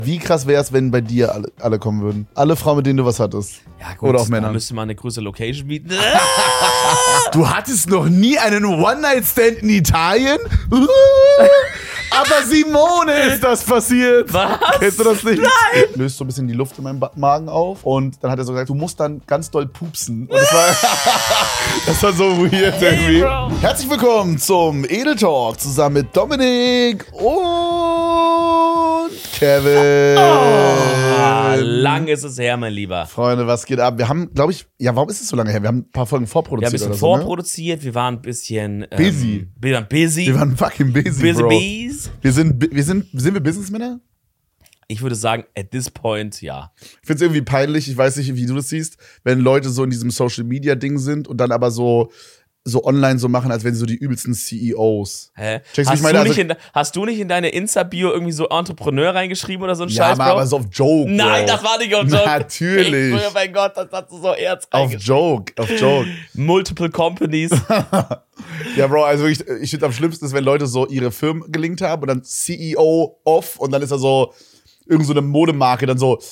Wie krass wäre es, wenn bei dir alle kommen würden? Alle Frauen, mit denen du was hattest. Ja, gut, oder auch Männer. Da müsste man eine größere Location bieten. Du hattest noch nie einen One-Night-Stand in Italien? Aber Simone ist das passiert. Was? Kennst du das nicht? Nein. Löst so ein bisschen die Luft in meinem Magen auf. Und dann hat er so gesagt, du musst dann ganz doll pupsen. Und das war so weird irgendwie. Bro. Herzlich willkommen zum Edel Talk zusammen mit Dominik und Kevin. Lang ist es her, mein Lieber. Freunde, was geht ab? Wir haben, glaube ich, ja, warum ist es so lange her? Wir haben ein paar Folgen Wir haben vorproduziert ein bisschen oder so, ne? vorproduziert, wir waren ein bisschen Busy. Wir waren busy. Wir waren fucking busy, busy Bro. bees. Sind wir Businessmänner? Ich würde sagen, at this point, ja. Ich finde es irgendwie peinlich, ich weiß nicht, wie du das siehst, wenn Leute so in diesem Social-Media-Ding sind und dann aber so online so machen, als wären sie so die übelsten CEOs. Hä? Checkst du, wie ich meine? Hast du nicht in deine Insta-Bio irgendwie so Entrepreneur reingeschrieben oder so ein Ja, Scheiß, Bro? aber so auf Joke, Bro. Nein, das war nicht auf Joke. Natürlich. Ich schwöre, mein Gott, das hast du so Erz Auf Joke. Multiple Companies. Ja, Bro, also wirklich, ich finde am schlimmsten ist, wenn Leute so ihre Firmen gelinkt haben und dann CEO off und dann ist er so irgend so eine Modemarke, dann so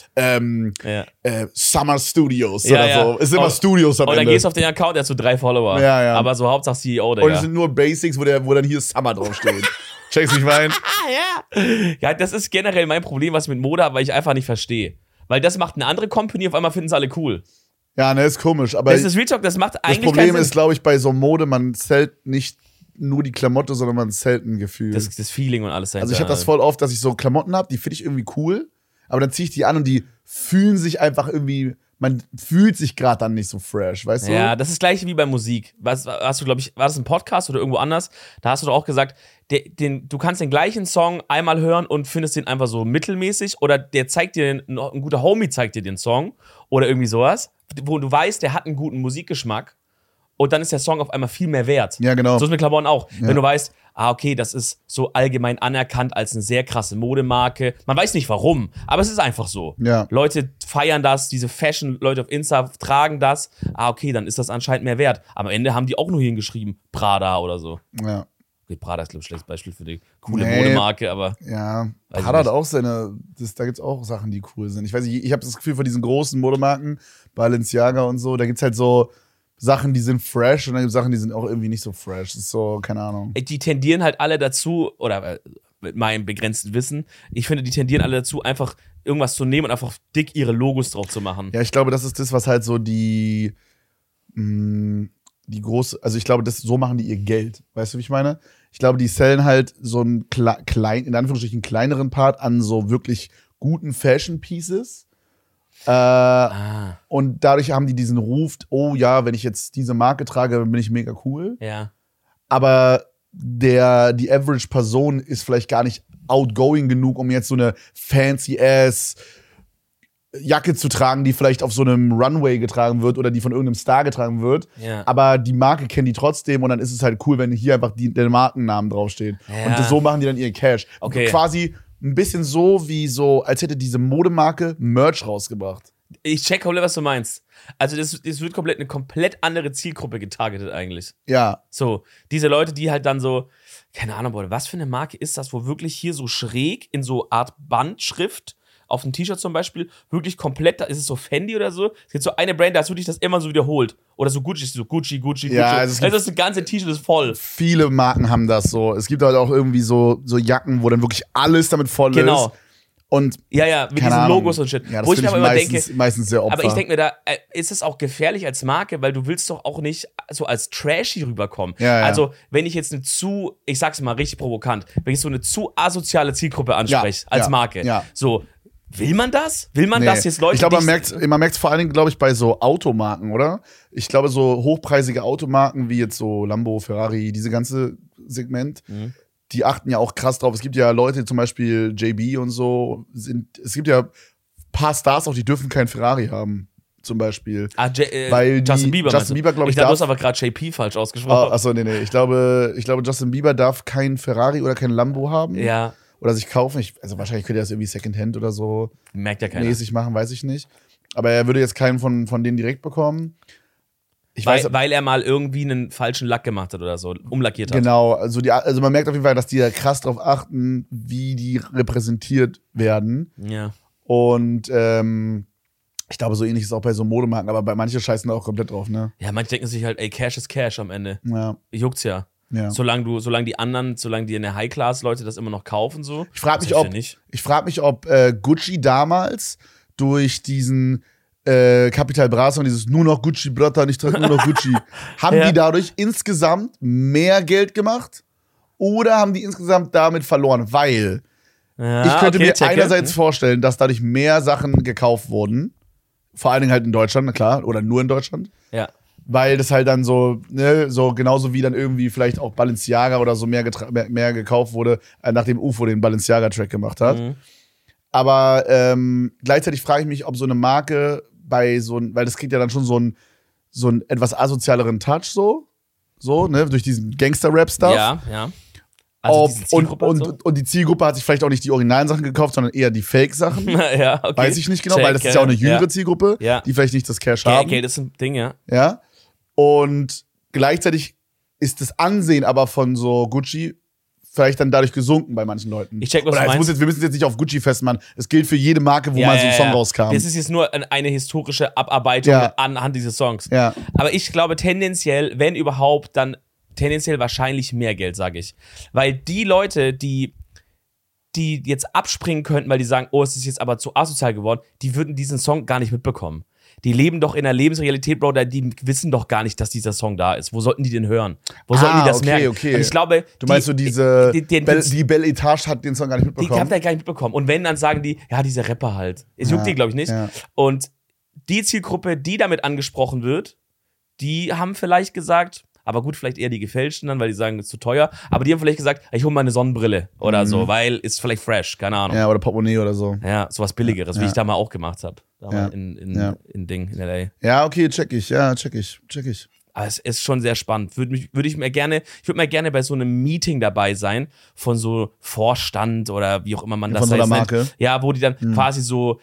Summer Studios oder so. Ist immer Studios am Und Ende. dann gehst du auf den Account, der hat so 3 Follower. Ja, ja. Aber so Hauptsache CEO, Digga. Und es sind nur Basics, wo dann hier Summer draufsteht. Checkst du, wie ich mein? Ja, das ist generell mein Problem, was ich mit Mode habe, weil ich einfach nicht verstehe. Weil das macht eine andere Company, auf einmal finden sie alle cool. Ja, ne, ist komisch. Aber Das ist Real Talk, das macht das eigentlich Problem keinen Sinn. ist, glaube ich, bei so Mode, man zählt nicht nur die Klamotte, sondern man zählt ein Gefühl. Das Feeling und alles dahinter. Also ich habe das voll oft, dass ich so Klamotten habe, die finde ich irgendwie cool, aber dann ziehe ich die an und die fühlen sich einfach irgendwie, man fühlt sich gerade dann nicht so fresh, weißt du? Ja, das ist das gleiche wie bei Musik. Hast du, glaube ich, war das ein Podcast oder irgendwo anders? Da hast du doch auch gesagt, du kannst den gleichen Song einmal hören und findest den einfach so mittelmäßig oder der zeigt dir, ein guter Homie zeigt dir den Song oder irgendwie sowas, wo du weißt, der hat einen guten Musikgeschmack. Und dann ist der Song auf einmal viel mehr wert. Ja, genau. So ist mit Klamotten auch. Ja. Wenn du weißt, okay, das ist so allgemein anerkannt als eine sehr krasse Modemarke. Man weiß nicht warum, aber es ist einfach so. Ja. Leute feiern das, diese Fashion-Leute auf Insta tragen das. Okay, dann ist das anscheinend mehr wert. Aber am Ende haben die auch nur hingeschrieben, Prada oder so. Ja. Okay, Prada ist, glaube ich, ein schlechtes Beispiel für die coole Nee. Modemarke, aber Ja, Weiß Prada ich hat auch da gibt's auch Sachen, die cool sind. Ich weiß nicht, ich habe das Gefühl, von diesen großen Modemarken, Balenciaga und so, da gibt's halt so Sachen, die sind fresh und dann gibt's Sachen, die sind auch irgendwie nicht so fresh. Das ist so, keine Ahnung. die tendieren halt alle dazu, oder mit meinem begrenzten Wissen, ich finde, die tendieren alle dazu, einfach irgendwas zu nehmen und einfach dick ihre Logos drauf zu machen. Ja, ich glaube, das ist das, was halt so die große, also ich glaube, so machen die ihr Geld. Weißt du, wie ich meine? Ich glaube, die sellen halt so einen in Anführungsstrichen kleineren Part an so wirklich guten Fashion Pieces. Und dadurch haben die diesen Ruf, oh ja, wenn ich jetzt diese Marke trage, dann bin ich mega cool. Ja. Aber die Average-Person ist vielleicht gar nicht outgoing genug, um jetzt so eine fancy-ass Jacke zu tragen, die vielleicht auf so einem Runway getragen wird oder die von irgendeinem Star getragen wird. Ja. Aber die Marke kennt die trotzdem und dann ist es halt cool, wenn hier einfach der Markennamen draufsteht. Ja. Und so machen die dann ihren Cash. Okay. Quasi ein bisschen so, als hätte diese Modemarke Merch rausgebracht. Ich check komplett, was du meinst. Also das wird eine komplett andere Zielgruppe getargetet eigentlich. Ja. So, diese Leute, die halt dann so, keine Ahnung, Leute, was für eine Marke ist das, wo wirklich hier so schräg in so Art Bandschrift auf dem T-Shirt zum Beispiel, wirklich komplett, ist es so Fendi oder so? Es gibt so eine Brand, da ist wirklich das immer so wiederholt. Oder so Gucci, Gucci. Ja, also das ganze T-Shirt ist voll. Viele Marken haben das so. Es gibt halt auch irgendwie so Jacken, wo dann wirklich alles damit voll Genau. ist. Und Ja, mit keine diesen Ahnung. Logos und Shit. Ja, das wo ich finde mir ich aber immer denke, meistens sehr Opfer. aber ich denke mir da, ist es auch gefährlich als Marke, weil du willst doch auch nicht so als trashy rüberkommen. Ja, ja. Also, wenn ich jetzt ich sag's mal richtig provokant, wenn ich so eine zu asoziale Zielgruppe anspreche als Marke, so, will man das? Will man das jetzt Leute, ich glaube, man merkt vor allen Dingen, glaube ich, bei so Automarken, oder? Ich glaube, so hochpreisige Automarken wie jetzt so Lambo, Ferrari, diese ganze Segment, die achten ja auch krass drauf. Es gibt ja Leute, zum Beispiel JB und so, es gibt ja ein paar Stars auch, die dürfen kein Ferrari haben, zum Beispiel. Weil Justin Bieber, glaube ich, du hast aber gerade JP falsch ausgesprochen. Achso, nee. Ich glaube, Justin Bieber darf kein Ferrari oder kein Lambo haben. Ja. Oder sich kaufen. Also wahrscheinlich könnte er das irgendwie Secondhand oder so Merkt ja keiner. mäßig machen, weiß ich nicht. Aber er würde jetzt keinen von denen direkt bekommen. Weil er mal irgendwie einen falschen Lack gemacht hat oder so, umlackiert hat. Genau, also man merkt auf jeden Fall, dass die da krass drauf achten, wie die repräsentiert werden. Ja. Und ich glaube, so ähnlich ist es auch bei so Modemarken, aber bei manchen scheißen da auch komplett drauf, ne? Ja, manche denken sich halt, ey, Cash ist Cash am Ende. Ja. Juckt's ja. Ja. Solange die in der High-Class-Leute das immer noch kaufen, so. Ich frage mich, ob Gucci damals durch diesen Capital Bra und dieses nur noch Gucci, Brother, ich trage nur noch Gucci, haben die dadurch insgesamt mehr Geld gemacht oder haben die insgesamt damit verloren? Weil ich könnte mir einerseits vorstellen, dass dadurch mehr Sachen gekauft wurden, vor allen Dingen halt in Deutschland, na klar, oder nur in Deutschland. Ja. Weil das halt dann so, ne, so genauso wie dann irgendwie vielleicht auch Balenciaga oder so mehr gekauft wurde, nachdem UFO den Balenciaga-Track gemacht hat. Mhm. Aber gleichzeitig frage ich mich, ob so eine Marke weil das kriegt ja dann schon so einen etwas asozialeren Touch so, ne, durch diesen Gangster-Rap-Stuff. Ja. Also und die Zielgruppe hat sich vielleicht auch nicht die originalen Sachen gekauft, sondern eher die Fake-Sachen. Ja, okay. Weiß ich nicht genau, weil das ist ja auch eine jüngere Zielgruppe, die vielleicht nicht das Cash haben. Geld ist ein Ding, ja. Ja. Und gleichzeitig ist das Ansehen aber von so Gucci vielleicht dann dadurch gesunken bei manchen Leuten. Ich check, was du meinst. Wir müssen jetzt nicht auf Gucci festmachen. Es gilt für jede Marke, wo mal so ein Song rauskam. Das ist jetzt nur eine historische Abarbeitung anhand dieses Songs. Ja. Aber ich glaube tendenziell, wenn überhaupt, dann tendenziell wahrscheinlich mehr Geld, sage ich. Weil die Leute, die jetzt abspringen könnten, weil die sagen, oh, es ist jetzt aber zu asozial geworden, die würden diesen Song gar nicht mitbekommen. Die leben doch in der Lebensrealität, Bro, die wissen doch gar nicht, dass dieser Song da ist. Wo sollten die den hören? Wo sollten die das merken? Okay. Und ich glaube, du meinst so die Belle Etage hat den Song gar nicht mitbekommen? Die haben den gar nicht mitbekommen. Und wenn, dann sagen die, ja, dieser Rapper halt. Es juckt die, glaube ich, nicht. Ja. Und die Zielgruppe, die damit angesprochen wird, die haben vielleicht gesagt, aber gut, vielleicht eher die Gefälschten dann, weil die sagen, es ist zu teuer. Aber die haben vielleicht gesagt, ich hole mal eine Sonnenbrille oder so, weil ist vielleicht fresh, keine Ahnung. Ja, oder Portemonnaie oder so. Ja, sowas Billigeres, wie ich da mal auch gemacht habe. In L.A. Ja, okay, check ich. Aber es ist schon sehr spannend. Ich würde mal gerne bei so einem Meeting dabei sein, von so Vorstand oder wie auch immer man das von so einer Marke. Ja, wo die dann quasi so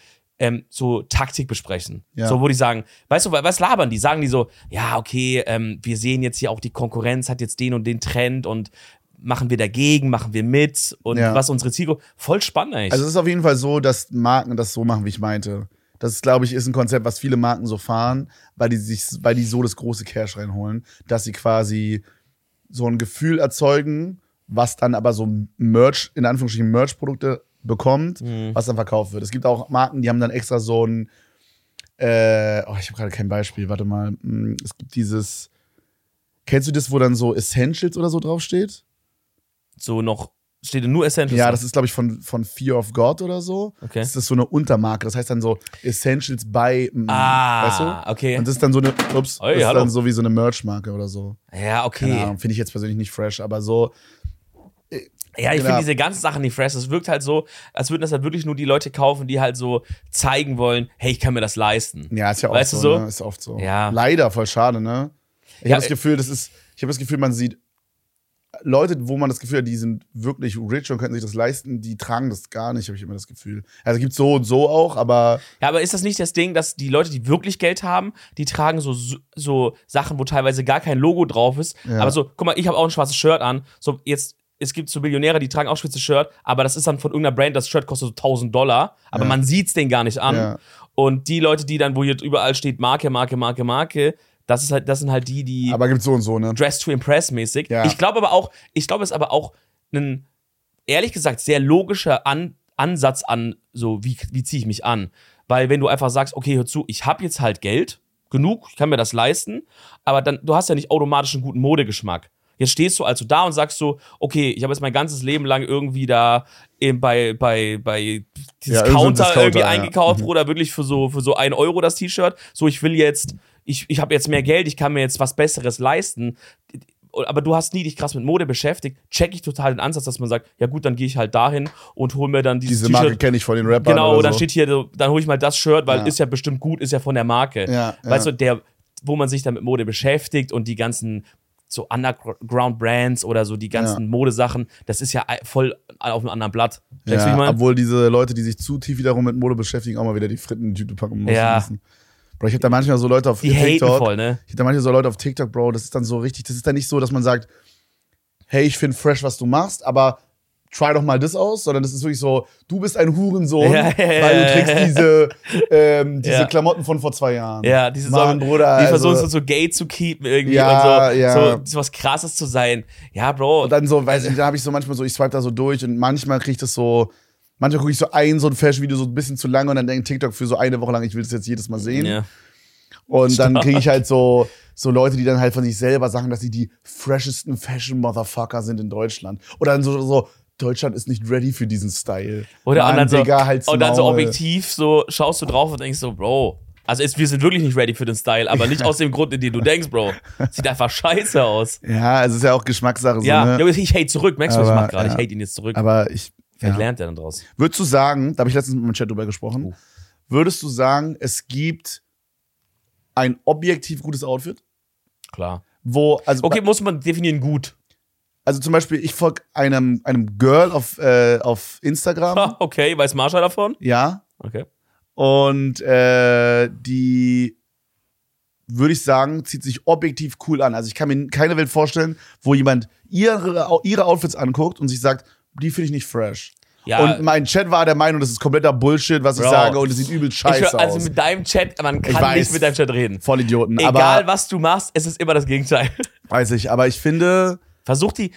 Taktik besprechen. Ja. So, wo die sagen, weißt du, was labern die? Sagen die so, ja, okay, wir sehen jetzt hier auch, die Konkurrenz hat jetzt den und den Trend und machen wir dagegen, machen wir mit und was unsere Zielgruppe, voll spannend eigentlich. Also es ist auf jeden Fall so, dass Marken das so machen, wie ich meinte. Das, glaube ich, ist ein Konzept, was viele Marken so fahren, weil die so das große Cash reinholen, dass sie quasi so ein Gefühl erzeugen, was dann aber so Merch, in Anführungsstrichen Merch-Produkte bekommt, was dann verkauft wird. Es gibt auch Marken, die haben dann extra so ein ich habe gerade kein Beispiel, warte mal. Es gibt dieses, kennst du das, wo dann so Essentials oder so draufsteht? So noch, steht nur Essentials? Ja, das ist, glaube ich, von Fear of God oder so. Okay. Das ist so eine Untermarke, das heißt dann so Essentials by, weißt du? Okay. Und das ist dann so eine, dann so wie so eine Merch-Marke oder so. Ja, okay. Keine Ahnung, finde ich jetzt persönlich nicht fresh, aber so. Ja, ich finde diese ganzen Sachen nicht fresh. Es wirkt halt so, als würden das halt wirklich nur die Leute kaufen, die halt so zeigen wollen, hey, ich kann mir das leisten. Ja, ist ja oft weißt so, du so? Ne? Ist oft so. Ja. Leider, voll schade, ne? Ich habe das Gefühl, man sieht Leute, wo man das Gefühl hat, die sind wirklich rich und können sich das leisten, die tragen das gar nicht, habe ich immer das Gefühl. Also gibt es so und so auch, aber. Ja, aber ist das nicht das Ding, dass die Leute, die wirklich Geld haben, die tragen so Sachen, wo teilweise gar kein Logo drauf ist. Ja. Aber so, guck mal, ich habe auch ein schwarzes Shirt an. So, jetzt, es gibt so Millionäre, die tragen auch schwarzes Shirt, aber das ist dann von irgendeiner Brand, das Shirt kostet so $1.000, aber man sieht's denen gar nicht an. Ja. Und die Leute, die dann, wo hier überall steht, Marke, das sind halt die. Aber gibt's so und so, ne? Dress to Impress mäßig. Ja. Ich glaube, es ist aber auch ein, ehrlich gesagt, sehr logischer Ansatz an, so, wie ziehe ich mich an? Weil, wenn du einfach sagst, okay, hör zu, ich habe jetzt halt Geld, genug, ich kann mir das leisten, aber dann, du hast ja nicht automatisch einen guten Modegeschmack. Jetzt stehst du also da und sagst so, okay, ich habe jetzt mein ganzes Leben lang irgendwie da bei dieses Counter irgendwie eingekauft, Bruder, wirklich für so 1 Euro das T-Shirt. So, ich will jetzt, ich habe jetzt mehr Geld, ich kann mir jetzt was Besseres leisten. Aber du hast nie dich krass mit Mode beschäftigt, check ich total den Ansatz, dass man sagt, ja gut, dann gehe ich halt dahin und hole mir dann dieses Diese Marke kenne ich von den Rappern. Genau, oder dann so. steht hier, dann hole ich mal das Shirt, weil ist ja bestimmt gut, ist ja von der Marke. Ja, weißt du, wo man sich dann mit Mode beschäftigt und die ganzen so Underground-Brands oder so die ganzen Modesachen, das ist ja voll auf einem anderen Blatt. Ja, obwohl diese Leute, die sich zu tief wiederum mit Mode beschäftigen, auch mal wieder die Fritten in die Tüte packen müssen. Bro, ich hab da manchmal so Leute auf Die haten TikTok. voll, ne? Ich hab da manchmal so Leute auf TikTok, Bro, das ist dann so richtig, das ist dann nicht so, dass man sagt, hey, ich finde fresh, was du machst, aber try doch mal das aus, sondern das ist wirklich so, du bist ein Hurensohn, weil du trägst diese Klamotten von vor 2 Jahren. Ja, diese Mann, Bruder, die versuchen so gay zu keepen irgendwie und so was Krasses zu sein. Ja, Bro. Und dann so, weiß ich, da habe ich so manchmal so, ich swipe da so durch und manchmal kriege ich das so, manchmal gucke ich so ein Fashion-Video so ein bisschen zu lange und dann denke TikTok für so eine Woche lang, ich will das jetzt jedes Mal sehen. Ja. Und dann kriege ich halt so Leute, die dann halt von sich selber sagen, dass sie die freshesten Fashion-Motherfucker sind in Deutschland. Oder dann so Deutschland ist nicht ready für diesen Style. Oder Mann, und dann, Digga, so, halt's und dann so Maul. objektiv so schaust du drauf und denkst so, Bro, also wir sind wirklich nicht ready für den Style, aber nicht aus dem Grund, in dem du denkst, Bro. Sieht einfach scheiße aus. Ja, es ist ja auch Geschmackssache. Ja, so, ne? ich hate zurück, merkst du, was ich Aber, mach gerade? ja. Ich hate ihn jetzt zurück. Aber ich. Vielleicht lernt er dann draus. Würdest du sagen, da habe ich letztens mit meinem Chat drüber gesprochen, würdest du sagen, es gibt ein objektiv gutes Outfit? Klar. Also, Okay, muss man definieren gut. Also zum Beispiel, ich folge einem Girl auf Instagram. Okay, weiß Marsha davon? Ja. Okay. Und die, würde ich sagen, zieht sich objektiv cool an. Also ich kann mir keine Welt vorstellen, wo jemand ihre Outfits anguckt und sich sagt, die finde ich nicht fresh. Ja. Und mein Chat war der Meinung, das ist kompletter Bullshit, was ich sage, und es sieht übel scheiße aus. Also mit deinem Chat, man kann nicht mit deinem Chat reden. Voll Idioten. Egal, aber, was du machst, es ist immer das Gegenteil. weiß ich, aber ich finde. Versuch die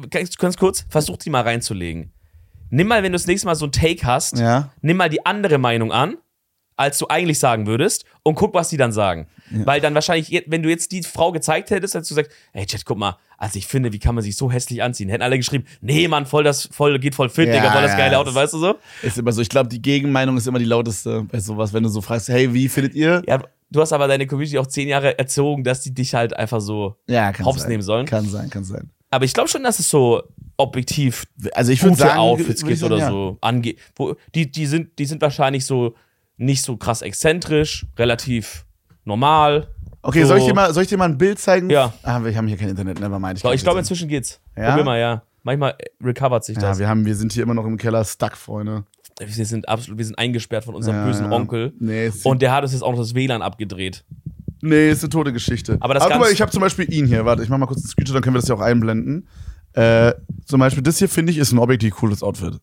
mal reinzulegen. Nimm mal, wenn du das nächste Mal so ein Take hast, nimm mal die andere Meinung an, als du eigentlich sagen würdest, und guck, was die dann sagen. Ja. Weil dann wahrscheinlich, wenn du jetzt die Frau gezeigt hättest, hättest du gesagt, hey Chat, guck mal, also ich finde, wie kann man sich so hässlich anziehen? Hätten alle geschrieben, nee, Mann, geht voll fit, Digga, voll das geile Auto, weißt du so? Ist immer so, ich glaube, die Gegenmeinung ist immer die lauteste bei sowas, wenn du so fragst, hey, wie findet ihr? Ja, du hast aber deine Community auch 10 Jahre erzogen, dass die dich halt einfach so hops nehmen sollen. Kann sein. Aber ich glaube schon, dass es so objektiv also ich gute sagen, Outfits gibt sagen, oder so. Die sind wahrscheinlich so nicht so krass exzentrisch, relativ normal. Okay, so. soll ich dir mal ein Bild zeigen? Ja. Wir haben hier kein Internet, nevermind. Ich glaube, inzwischen geht's. Ja? Probier mal, ja. Manchmal recovert sich das. Ja, wir sind hier immer noch im Keller stuck, Freunde. Wir sind eingesperrt von unserem bösen Onkel. Nee, und der hat uns jetzt auch noch das WLAN abgedreht. Nee, ist eine tote Geschichte. Aber guck mal, ich habe zum Beispiel ihn hier. Warte, ich mach mal kurz einen Screenshot, dann können wir das hier auch einblenden. Zum Beispiel das hier, finde ich, ist ein objektiv cooles Outfit.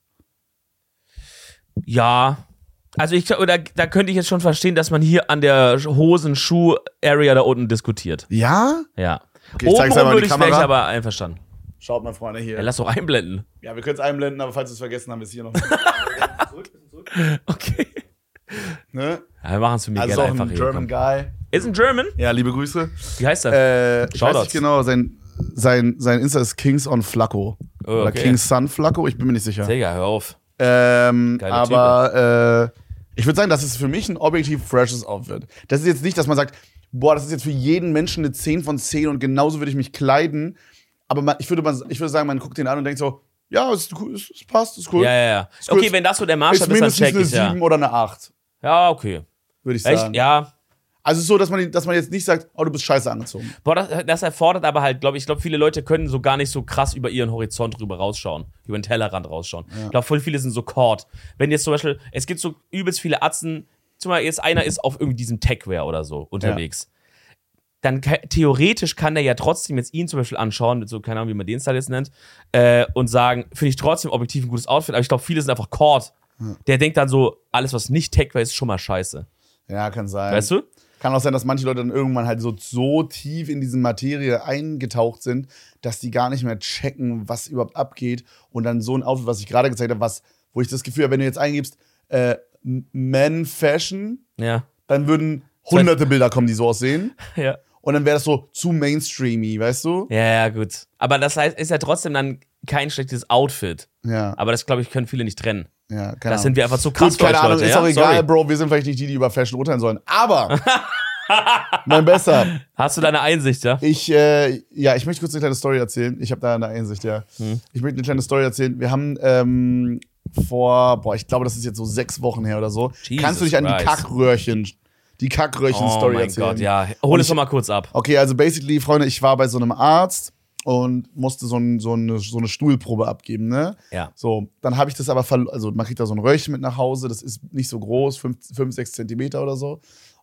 Ja. Also da könnte ich jetzt schon verstehen, dass man hier an der Hosen-Schuh-Area da unten diskutiert. Ja? Ja. Okay, ich zeig's einmal in die wäre ich Kamera. aber einverstanden. Schaut mal, Freunde, hier. Ja, lass doch einblenden. Ja, wir können es einblenden, aber falls wir es vergessen haben, ist hier noch. Zurück. Okay. Ne? Ja, wir machen es für mich Also gerne auch einfach ein hier. German Guy. Ist ein German? Ja, liebe Grüße. Wie heißt er? Ich weiß nicht genau, sein Insta ist Kings on Flacco. Oh, okay. Oder Kings Son Flacco, ich bin mir nicht sicher. Digga, hör auf. Aber ich würde sagen, das ist für mich ein objektiv freshes Outfit. Das ist jetzt nicht, dass man sagt, boah, das ist jetzt für jeden Menschen eine 10 von 10 und genauso würde ich mich kleiden. Aber ich würde sagen, man guckt den an und denkt so, ja, es passt, ist cool. Ja. Ist cool. Okay, wenn das so der Maßstab ist, dann mindestens check ich eine 7 oder eine 8, ja, okay. würde ich sagen. Echt? Ja. Also so, dass man jetzt nicht sagt, oh, du bist scheiße angezogen. Boah, das erfordert aber halt, ich glaube, viele Leute können so gar nicht so krass über ihren Horizont drüber rausschauen, über den Tellerrand rausschauen. Ja. Ich glaube, voll viele sind so caught. Wenn jetzt zum Beispiel, es gibt so übelst viele Atzen, zum Beispiel jetzt einer ist auf irgendwie diesem Techwear oder so unterwegs. Ja. Dann theoretisch kann der ja trotzdem jetzt ihn zum Beispiel anschauen, mit so, keine Ahnung, wie man den Style jetzt nennt, und sagen, finde ich trotzdem objektiv ein gutes Outfit, aber ich glaube, viele sind einfach caught. Ja. Der denkt dann so, alles, was nicht Techwear ist, schon mal scheiße. Ja, kann sein. Weißt du? Kann auch sein, dass manche Leute dann irgendwann halt so tief in diese Materie eingetaucht sind, dass die gar nicht mehr checken, was überhaupt abgeht. Und dann so ein Outfit, was ich gerade gezeigt habe, wo ich das Gefühl habe, wenn du jetzt eingibst, Men Fashion, dann würden hunderte Bilder kommen, die so aussehen. Ja. Und dann wäre das so zu mainstreamy, weißt du? Ja, gut. Aber das heißt, ist ja trotzdem dann kein schlechtes Outfit. Ja. Aber das, glaube ich, können viele nicht trennen. Ja, das sind wir einfach so krass. Gut, keine Ahnung, Leute, ist ja? auch egal, Sorry. Bro. Wir sind vielleicht nicht die über Fashion urteilen sollen. Aber, mein Bester. Hast du deine Einsicht, ja? Ich möchte kurz eine kleine Story erzählen. Ich habe da eine Einsicht, ja. Ich möchte eine kleine Story erzählen. Wir haben ich glaube, das ist jetzt so 6 Wochen her oder so. Jesus Kannst du dich an die Kackröhrchen-Story erzählen? Oh mein Gott, ja. Hol es doch mal kurz ab. Okay, also basically, Freunde, ich war bei so einem Arzt und musste so eine Stuhlprobe abgeben, ne? Ja. So, dann habe ich das aber man kriegt da so ein Röhrchen mit nach Hause, das ist nicht so groß, 5, 6 Zentimeter oder so.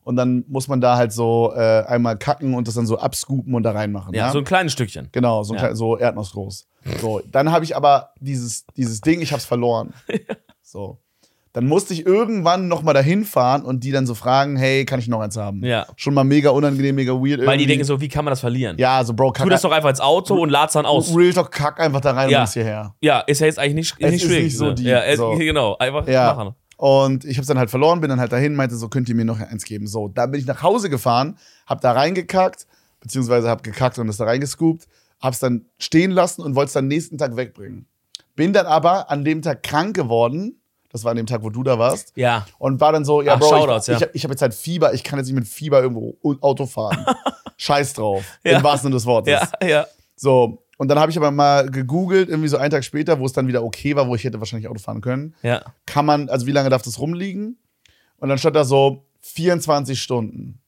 Und dann muss man da halt so einmal kacken und das dann so abscoopen und da reinmachen. Ja, so ein kleines Stückchen. Genau, so erdnussgroß. So, dann habe ich aber dieses Ding, ich hab's verloren. So. Dann musste ich irgendwann noch mal dahin fahren und die dann so fragen, hey, kann ich noch eins haben? Ja. Schon mal mega unangenehm, mega weird irgendwie. Weil die denken so, wie kann man das verlieren? Ja, so Bro, kack. Tu das doch einfach ins Auto und lad's dann aus. Real Talk, kack einfach da rein und bring's hierher. Ja, ist ja jetzt eigentlich nicht Es schwierig. ist nicht so deep, ja, so. Genau, einfach Ja. machen. Und ich hab's dann halt verloren, bin dann halt dahin, meinte so, könnt ihr mir noch eins geben? So, dann bin ich nach Hause gefahren, hab da reingekackt, beziehungsweise hab gekackt und es da reingescoopt, hab's dann stehen lassen und wollte es dann nächsten Tag wegbringen. Bin dann aber an dem Tag krank geworden. Das war an dem Tag, wo du da warst. Ja. Und war dann so, ja, Ach, Bro, Shoutouts, ich habe jetzt halt Fieber, ich kann jetzt nicht mit Fieber irgendwo Auto fahren. Scheiß drauf. Ja. Im wahrsten Sinne des Wortes. Ja. So, und dann habe ich aber mal gegoogelt, irgendwie so einen Tag später, wo es dann wieder okay war, wo ich hätte wahrscheinlich Auto fahren können. Ja. Kann man, also wie lange darf das rumliegen? Und dann stand da so 24 Stunden.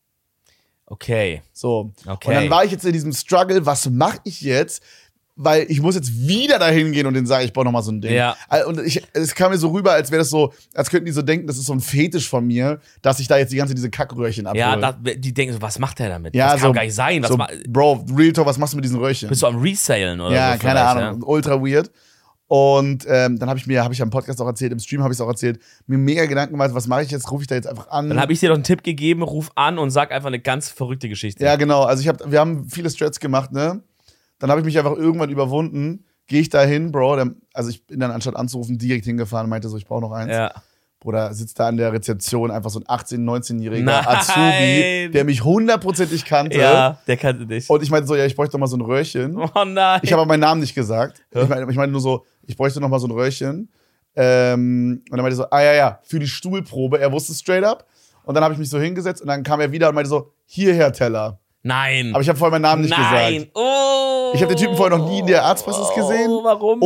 Okay. So. Okay. Und dann war ich jetzt in diesem Struggle, was mache ich jetzt? Weil ich muss jetzt wieder dahin gehen und denen sagen, ich brauche nochmal so ein Ding. Ja. Und es kam mir so rüber, als wäre das so, als könnten die so denken, das ist so ein Fetisch von mir, dass ich da jetzt die ganze diese Kackröhrchen abhole. Ja, die denken so, was macht der damit? Ja, das kann so- gar nicht sein. Was so, Bro, Real Talk, was machst du mit diesen Röhrchen? bist du am Resalen oder Ja, so? keine vielleicht, Ahnung, ultra weird. Und dann habe ich ja im Podcast auch erzählt, im Stream habe ich es auch erzählt, mir mega Gedanken gemacht, was mache ich jetzt? Rufe ich da jetzt einfach an? Dann habe ich dir doch einen Tipp gegeben, ruf an und sag einfach eine ganz verrückte Geschichte. Ja, genau. Also wir haben viele Strats gemacht, ne? Dann habe ich mich einfach irgendwann überwunden. Gehe ich da hin, Bro. Also ich bin dann anstatt anzurufen direkt hingefahren und meinte so, ich brauche noch eins. Ja. Bruder, sitzt da an der Rezeption einfach so ein 18-, 19-jähriger Nein. Azubi, der mich hundertprozentig kannte. Ja, der kannte dich. Und ich meinte so, ja, ich bräuchte noch mal so ein Röhrchen. Oh nein. Ich habe aber meinen Namen nicht gesagt. Ich meine nur so, ich bräuchte noch mal so ein Röhrchen. Und dann meinte er so, ja, für die Stuhlprobe. Er wusste straight up. Und dann habe ich mich so hingesetzt und dann kam er wieder und meinte so, hierher, Teller. Nein. Aber ich habe vorher meinen Namen nicht Nein. gesagt. Oh. Ich habe den Typen vorher noch nie in der Arztpraxis gesehen. Warum?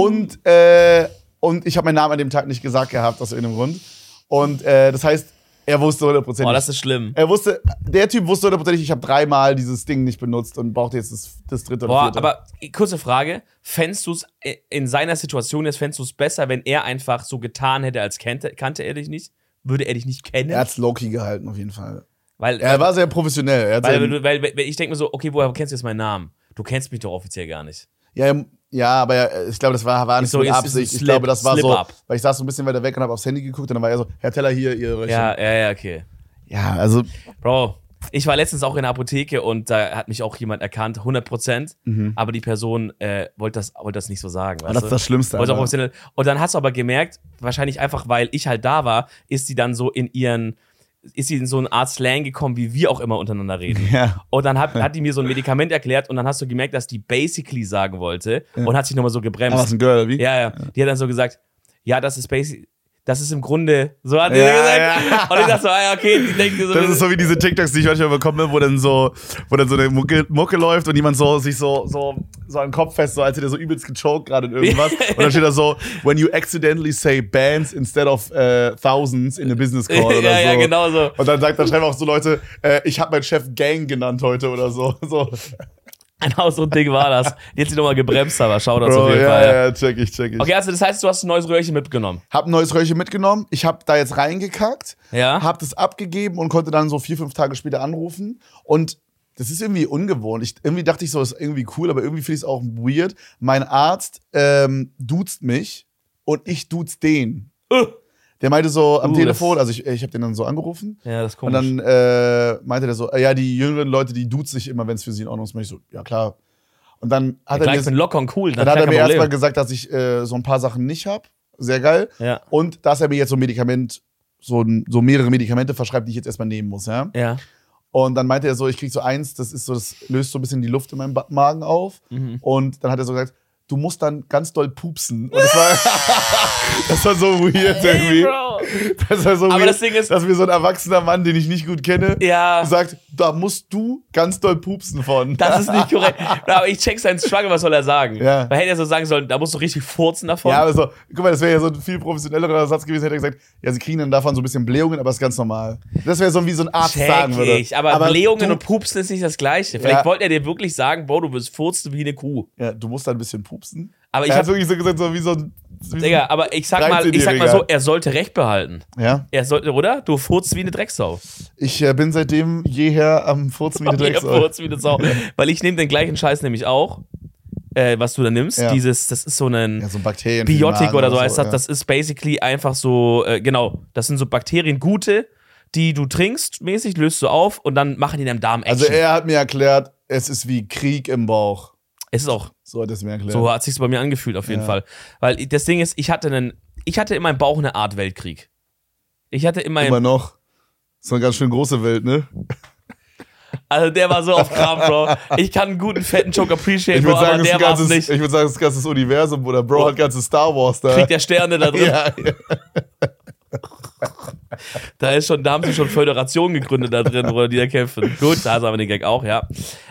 Und ich habe meinen Namen an dem Tag nicht gesagt gehabt, aus irgendeinem Grund. Und das heißt, er wusste 100%. Oh, das ist schlimm. Der Typ wusste 100%, ich habe 3-mal dieses Ding nicht benutzt und brauchte jetzt das dritte oder Boah, vierte. aber kurze Frage. Fändest du es in seiner Situation jetzt, fändest du es besser, wenn er einfach so getan hätte, als kannte er dich nicht? Würde er dich nicht kennen? Er hat's low-key gehalten, auf jeden Fall. Weil Er war sehr professionell. Er hat weil ich denke mir so, okay, woher kennst du jetzt meinen Namen? Du kennst mich doch offiziell gar nicht. aber ich glaube, das war nicht So, mit ist Absicht. ein Ich glaube, das war so, Slip-up. weil ich saß so ein bisschen weiter weg und habe aufs Handy geguckt und dann war er so, Herr Teller, hier, ihr Röhrchen. Ja, okay. Ja, also, Bro, ich war letztens auch in der Apotheke und da hat mich auch jemand erkannt, 100%, aber die Person wollte das nicht so sagen. Weißt das ist das Schlimmste. Wollte auch aber. professionell. Und dann hast du aber gemerkt, wahrscheinlich einfach, weil ich halt da war, ist sie dann so in so eine Art Slang gekommen, wie wir auch immer untereinander reden. Ja. Und dann hat die mir so ein Medikament erklärt und dann hast du gemerkt, dass die basically sagen wollte und hat sich nochmal so gebremst. Aber was ein Girl, wie? Ja. Die hat dann so gesagt, ja, das ist im Grunde, so hat sie Ja, gesagt. ja. Und ich dachte so, okay, die denkt so. Das ist so wie diese TikToks, die ich manchmal bekomme, wo dann so eine Mucke läuft und jemand sich so an den Kopf fest, so als hätte er so übelst gechoked gerade in irgendwas. Und dann steht da so, when you accidentally say bands instead of thousands in a business call oder so. Ja, genau so. Und dann schreiben auch so Leute, ich habe meinen Chef Gang genannt heute oder so. Genau so ein Ding war das. Jetzt sie nochmal gebremst, aber schau das Bro, auf jeden Fall. ja, check ich. Okay, also das heißt, du hast ein neues Röhrchen mitgenommen. Hab ein neues Röhrchen mitgenommen, ich hab da jetzt reingekackt, Ja. hab das abgegeben und konnte dann so 4-5 Tage später anrufen und das ist irgendwie ungewohnt. Irgendwie dachte ich so, das ist irgendwie cool, aber irgendwie finde ich es auch weird. Mein Arzt duzt mich und ich duze den. Der meinte so am Telefon, also ich habe den dann so angerufen. Ja, das ist Und komisch. dann meinte der so, ja, die jüngeren Leute, die duzen sich immer, wenn es für sie in Ordnung ist. Und ich so, ja klar. Und dann hat Klar, er ich bin locker und cool. dann hat er mir erstmal gesagt, dass ich so ein paar Sachen nicht habe. Sehr geil. Ja. Und dass er mir jetzt so ein Medikament, so mehrere Medikamente verschreibt, die ich jetzt erstmal nehmen muss. Ja? Ja. Und dann meinte er so, ich krieg so eins, das löst so ein bisschen die Luft in meinem Magen auf. Und dann hat er so gesagt, du musst dann ganz doll pupsen. Und das war so weird irgendwie. Bro. Das war so Aber weird, das Ding ist- dass mir so ein erwachsener Mann, den ich nicht gut kenne, Ja. sagt, da musst du ganz doll pupsen von. Das ist nicht korrekt. Aber ich check seinen Struggle, was soll er sagen? Ja. Weil hätte er so sagen sollen, da musst du richtig furzen davon. Ja, also, guck mal, das wäre ja so ein viel professionellerer Satz gewesen, hätte er gesagt, ja, sie kriegen dann davon so ein bisschen Blähungen, aber das ist ganz normal. Das wäre so, wie so ein Arzt Check sagen würde. ich. Aber Blähungen du, und Pupsen ist nicht das Gleiche. Vielleicht Ja. wollte er dir wirklich sagen, Bro, du wirst furzen wie eine Kuh. Ja, du musst da ein bisschen pupsen. Aber ich Er hat hab- wirklich so gesagt, so wie so ein Digga, aber ich sag mal so, er sollte Recht behalten. Ja? Er sollte, oder? Du furzt wie eine Drecksau. Ich bin seitdem jeher am Furzen wie eine Drecksau. Furzt wie eine Sau. Weil ich nehme den gleichen Scheiß nämlich auch, was du da nimmst. Ja. Das ist so ein so Bakterien. Biotik oder so heißt das. Ja. Das ist basically einfach so, genau, das sind so Bakterien, gute, die du trinkst, mäßig, löst du auf und dann machen die in deinem Darm Action. Also er hat mir erklärt, es ist wie Krieg im Bauch. Es ist auch. So hat es mir erklärt. So hat sich's bei mir angefühlt, auf jeden Fall. Weil das Ding ist, ich hatte in meinem Bauch eine Art Weltkrieg. Immer noch. So eine ganz schön große Welt, ne? Also der war so auf Kram, Bro. Ich kann einen guten, fetten Joke appreciaten, Bro, aber der war's nicht. Ich würde sagen, das ganze Universum, Bruder. Bro hat ganze Star Wars da. Kriegt der Sterne da drin. Ja. Da haben sie schon Föderationen gegründet da drin, Bruder, die da kämpfen. Gut, da ist aber den Gag auch, ja.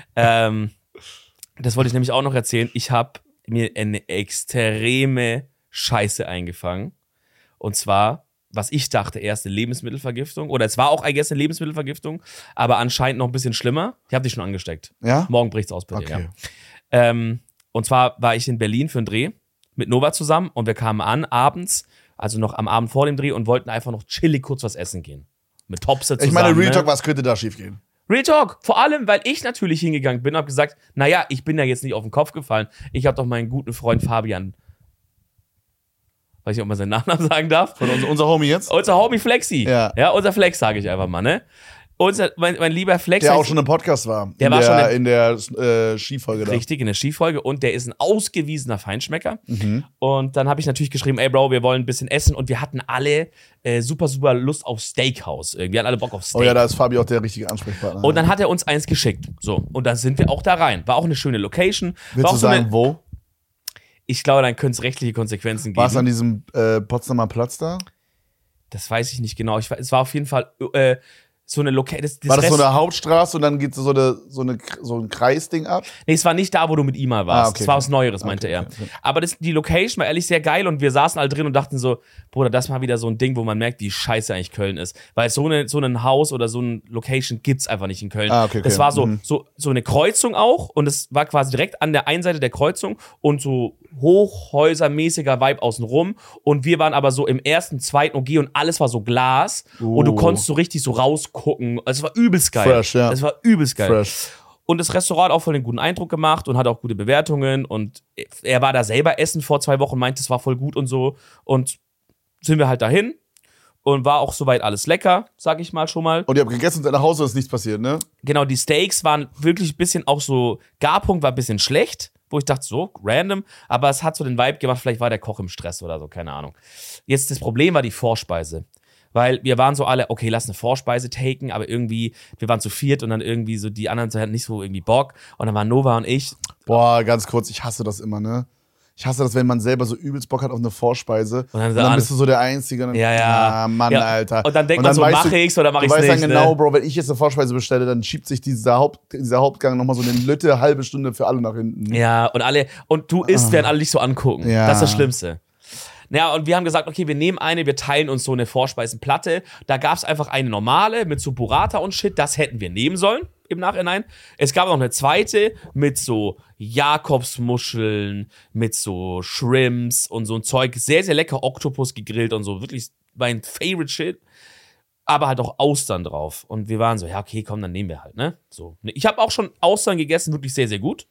Das wollte ich nämlich auch noch erzählen. Ich habe mir eine extreme Scheiße eingefangen. Und zwar, was ich dachte, erst eine Lebensmittelvergiftung. Oder es war auch, I guess, eine Lebensmittelvergiftung. Aber anscheinend noch ein bisschen schlimmer. Ich habe dich schon angesteckt. Ja? Morgen bricht's aus bei dir, ja. Und zwar war ich in Berlin für einen Dreh mit Nova zusammen. Und wir kamen an abends, also noch am Abend vor dem Dreh und wollten einfach noch chillig kurz was essen gehen. Mit Topse zusammen. Ich meine, Real Talk, was könnte da schiefgehen? Real Talk, vor allem, weil ich natürlich hingegangen bin und habe gesagt, naja, ich bin ja jetzt nicht auf den Kopf gefallen. Ich habe doch meinen guten Freund Fabian, weiß nicht, ob man seinen Nachnamen sagen darf. Unser Homie jetzt? Unser Homie Flexi. Ja, unser Flex, sage ich einfach mal, ne? Mein lieber Flex. Der auch schon im Podcast war. Der war schon in der Skifolge da. Richtig, in der Skifolge. Und der ist ein ausgewiesener Feinschmecker. Und dann habe ich natürlich geschrieben, ey Bro, wir wollen ein bisschen essen. Und wir hatten alle super, super Lust auf Steakhouse. Wir hatten alle Bock auf Steak. Oh ja, da ist Fabi auch der richtige Ansprechpartner. Und dann hat er uns eins geschickt. So, und dann sind wir auch da rein. War auch eine schöne Location. Willst du sagen, wo? Ich glaube, dann könnte es rechtliche Konsequenzen geben. War es an diesem Potsdamer Platz da? Das weiß ich nicht genau. Es war auf jeden Fall so eine Location. War das so eine Hauptstraße und dann geht so ein Kreisding ab? Nee, es war nicht da, wo du mit Ima warst. Okay, das war was Neueres, meinte er. Okay. Aber die Location war ehrlich sehr geil und wir saßen alle drin und dachten so, Bruder, das war wieder so ein Ding, wo man merkt, wie scheiße eigentlich Köln ist. Weil so ein Haus oder so eine Location gibt's einfach nicht in Köln. Okay. Das war so eine Kreuzung auch und es war quasi direkt an der einen Seite der Kreuzung und so hochhäusermäßiger Vibe außenrum. Und wir waren aber so im ersten, zweiten OG und alles war so Glas und du konntest so richtig so rausgucken. Also es war übelst geil. Fresh, ja. Es war übelst geil. Fresh. Und das Restaurant hat auch voll einen guten Eindruck gemacht und hat auch gute Bewertungen. Und er war da selber essen vor 2 Wochen, meinte, es war voll gut und so. Und sind wir halt dahin und war auch soweit alles lecker, sag ich mal schon mal. Und ihr habt gegessen und nach Hause ist nichts passiert, ne? Genau, die Steaks waren wirklich ein bisschen auch so, Garpunkt war ein bisschen schlecht, wo ich dachte, so, random, aber es hat so den Vibe gemacht, vielleicht war der Koch im Stress oder so, keine Ahnung. Jetzt das Problem war die Vorspeise. Weil wir waren so alle, okay, lass eine Vorspeise taken, aber irgendwie, wir waren zu viert und dann irgendwie so, die anderen hatten nicht so irgendwie Bock. Und dann waren Nova und ich. Boah, ganz kurz, ich hasse das immer, ne? Ich hasse das, wenn man selber so übelst Bock hat auf eine Vorspeise. Und dann bist du so der Einzige. Und dann, ja. Mann, ja. Alter. Und dann denkt man so, mach ich's oder mach ich's nicht. Du weißt dann genau, Bro, wenn ich jetzt eine Vorspeise bestelle, dann schiebt sich dieser Hauptgang nochmal so eine Lütte, halbe Stunde für alle nach hinten. Ja, und du isst, während alle dich so angucken. Ja. Das ist das Schlimmste. Ja, und wir haben gesagt, okay, wir teilen uns so eine Vorspeisenplatte. Da gab es einfach eine normale mit so Burrata und Shit, das hätten wir nehmen sollen im Nachhinein. Es gab noch eine zweite mit so Jakobsmuscheln, mit so Shrimps und so ein Zeug. Sehr, sehr lecker, Oktopus gegrillt und so, wirklich mein Favorite Shit. Aber halt auch Austern drauf. Und wir waren so, ja, okay, komm, dann nehmen wir halt, ne? So. Ich habe auch schon Austern gegessen, wirklich sehr, sehr gut.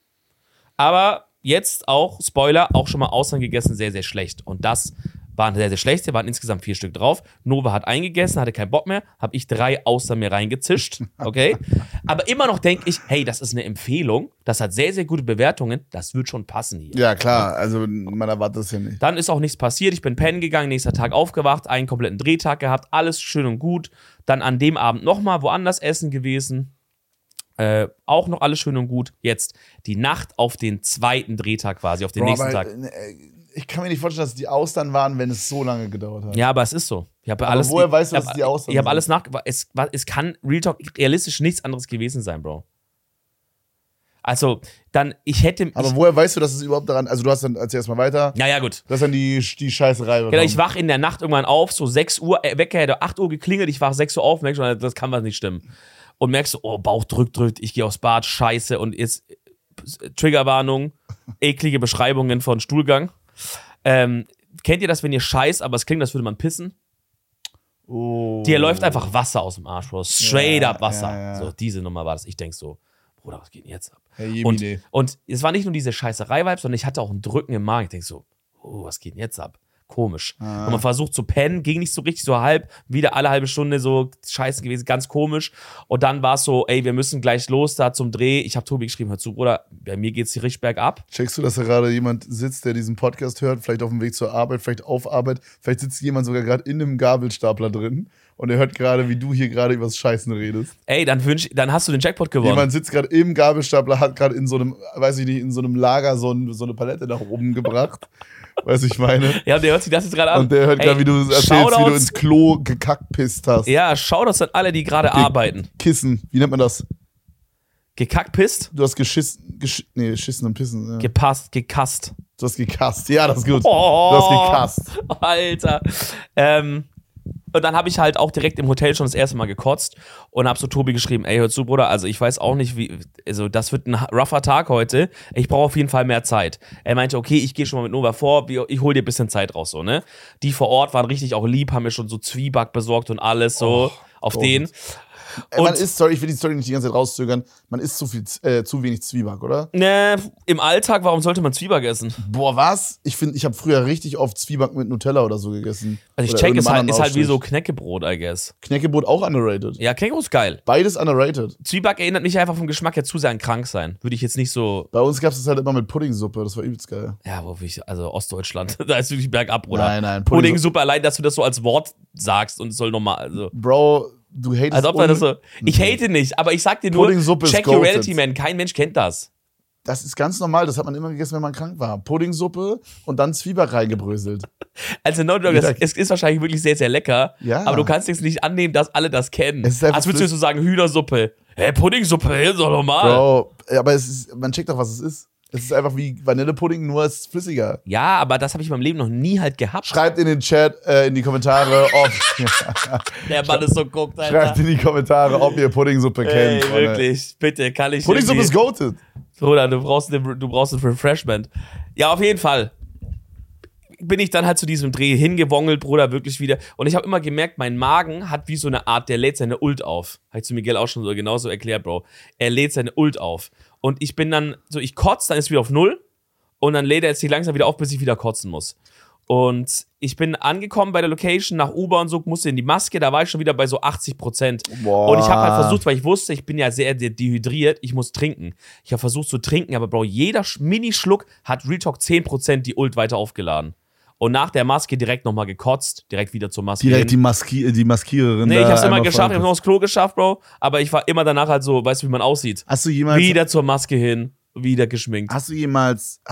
Aber jetzt auch, Spoiler, auch schon mal Austern gegessen, sehr, sehr schlecht. Und das waren sehr, sehr schlecht. Wir waren insgesamt 4 Stück drauf. Nova hat eingegessen, hatte keinen Bock mehr. Habe ich 3 Austern mir reingezischt. Okay? Aber immer noch denke ich, hey, das ist eine Empfehlung. Das hat sehr, sehr gute Bewertungen. Das wird schon passen hier. Ja, klar. Also, man erwartet das ja nicht. Dann ist auch nichts passiert. Ich bin pennen gegangen, nächster Tag aufgewacht, einen kompletten Drehtag gehabt. Alles schön und gut. Dann an dem Abend nochmal woanders essen gewesen. Auch noch alles schön und gut. Jetzt die Nacht auf den zweiten Drehtag quasi, auf den nächsten Tag. Ich kann mir nicht vorstellen, dass es die Austern waren, wenn es so lange gedauert hat. Ja, aber es ist so. Woher weißt du, dass es die Austern sind? Ich habe alles es kann Real Talk realistisch nichts anderes gewesen sein, Bro. Also, dann, Aber woher weißt du, dass es überhaupt daran, also du hast dann, erzähl erstmal weiter. Ja, gut. Das ist dann die Scheißerei. Genau, ich wach in der Nacht irgendwann auf, so 6 Uhr, Wecker hätte 8 Uhr geklingelt, ich wach 6 Uhr auf, merkst du, das kann was nicht stimmen. Und merkst du, oh, Bauch drückt, ich gehe aufs Bad, scheiße, und jetzt Triggerwarnung, eklige Beschreibungen von Stuhlgang. kennt ihr das, wenn ihr scheißt, aber es klingt, als würde man pissen? Oh. Dir läuft einfach Wasser aus dem Arsch, Bro. Straight up Wasser. Ja. So, diese Nummer war das. Ich denk so, Bruder, was geht denn jetzt ab? Hey, Jemine. Und es war nicht nur diese Scheißerei-Vibe, sondern ich hatte auch ein Drücken im Magen. Ich denk so, was geht denn jetzt ab? Komisch. Und man versucht zu pennen, ging nicht so richtig, so halb, wieder alle halbe Stunde so scheiße gewesen, ganz komisch. Und dann war es so, ey, wir müssen gleich los da zum Dreh. Ich habe Tobi geschrieben, hör zu, Bruder, bei mir geht's hier richtig bergab. Checkst du, dass da gerade jemand sitzt, der diesen Podcast hört, vielleicht auf dem Weg zur Arbeit, vielleicht auf Arbeit, vielleicht sitzt jemand sogar gerade in einem Gabelstapler drin und er hört gerade, wie du hier gerade übers Scheißen redest. Ey, dann hast du den Jackpot gewonnen. Jemand sitzt gerade im Gabelstapler, hat gerade in so einem, weiß ich nicht, in so einem Lager so eine Palette nach oben gebracht. Weißt du, ich meine? Ja, der hört sich das jetzt gerade an. Und der hört gerade, wie du erzählst, wie du ins Klo gekackt pisst hast. Ja, Shoutouts an alle, die gerade arbeiten. Kissen, wie nennt man das? Gekackt pisst? Du hast geschissen und pissen. Ja. Gekasst. Du hast gekasst, ja, das ist gut. Oh, Du hast gekasst. Alter. Und dann habe ich halt auch direkt im Hotel schon das erste Mal gekotzt und habe so Tobi geschrieben, ey, hör zu, Bruder, also ich weiß auch nicht, also das wird ein rougher Tag heute, ich brauche auf jeden Fall mehr Zeit. Er meinte, okay, ich gehe schon mal mit Nova vor, ich hol dir ein bisschen Zeit raus, so, ne? Die vor Ort waren richtig auch lieb, haben mir schon so Zwieback besorgt und alles so auf den. Man isst, sorry, ich will die Story nicht die ganze Zeit rauszögern, man isst zu wenig Zwieback, oder? Ne, im Alltag, warum sollte man Zwieback essen? Boah, was? Ich habe früher richtig oft Zwieback mit Nutella oder so gegessen. Also ich check, ist halt wie so Knäckebrot, I guess. Knäckebrot auch underrated. Ja, Knäckebrot ist geil. Beides underrated. Zwieback erinnert mich einfach vom Geschmack her zu sehr an krank sein. Würde ich jetzt nicht so... Bei uns gab es das halt immer mit Puddingsuppe, das war übelst geil. Ja, also Ostdeutschland, da ist wirklich bergab, Bruder. Nein, Puddingsuppe, allein, dass du das so als Wort sagst und es soll normal, also... Bro, du hatest... Als ob das so... Ich hate nicht, aber ich sag dir nur, check your reality, man. Kein Mensch kennt das. Das ist ganz normal, das hat man immer gegessen, wenn man krank war. Puddingsuppe und dann Zwieback reingebröselt. Also no joke, es ist wahrscheinlich wirklich sehr, sehr lecker, ja. Aber du kannst jetzt nicht annehmen, dass alle das kennen. Als würdest du so sagen, Hühnersuppe. Hä, Puddingsuppe, ist doch normal. Bro, aber man checkt doch, was es ist. Es ist einfach wie Vanillepudding, nur es ist flüssiger. Ja, aber das habe ich in meinem Leben noch nie halt gehabt. Schreibt in den Chat, in die Kommentare, ob... Der Mann ist so guckt, Alter. Schreibt in die Kommentare, ob ihr Puddingsuppe kennt. Ey, wirklich, bitte, kann ich... Puddingsuppe ist goated. Bruder, du brauchst ein Refreshment. Ja, auf jeden Fall bin ich dann halt zu diesem Dreh hingewongelt, Bruder, wirklich wieder. Und ich habe immer gemerkt, mein Magen hat wie so eine Art, der lädt seine Ult auf. Habe ich zu Miguel auch schon so genauso erklärt, Bro. Er lädt seine Ult auf. Und ich bin dann so, ich kotze, dann ist wieder auf 0. Und dann lädt er jetzt langsam wieder auf, bis ich wieder kotzen muss. Und ich bin angekommen bei der Location, nach Uber und so, musste in die Maske, da war ich schon wieder bei so 80%. Boah. Und ich habe halt versucht, weil ich wusste, ich bin ja sehr dehydriert, ich muss trinken. Ich habe versucht zu trinken, aber Bro, jeder Minischluck hat Real Talk 10% die Ult weiter aufgeladen. Und nach der Maske direkt nochmal gekotzt, direkt wieder zur Maske. Direkt die Maskiererin. Nee, ich hab's immer geschafft, ich hab's noch aufs Klo geschafft, Bro. Aber ich war immer danach halt so, weißt du, wie man aussieht. Hast du jemals... Wieder zur Maske hin, wieder geschminkt. Hast du jemals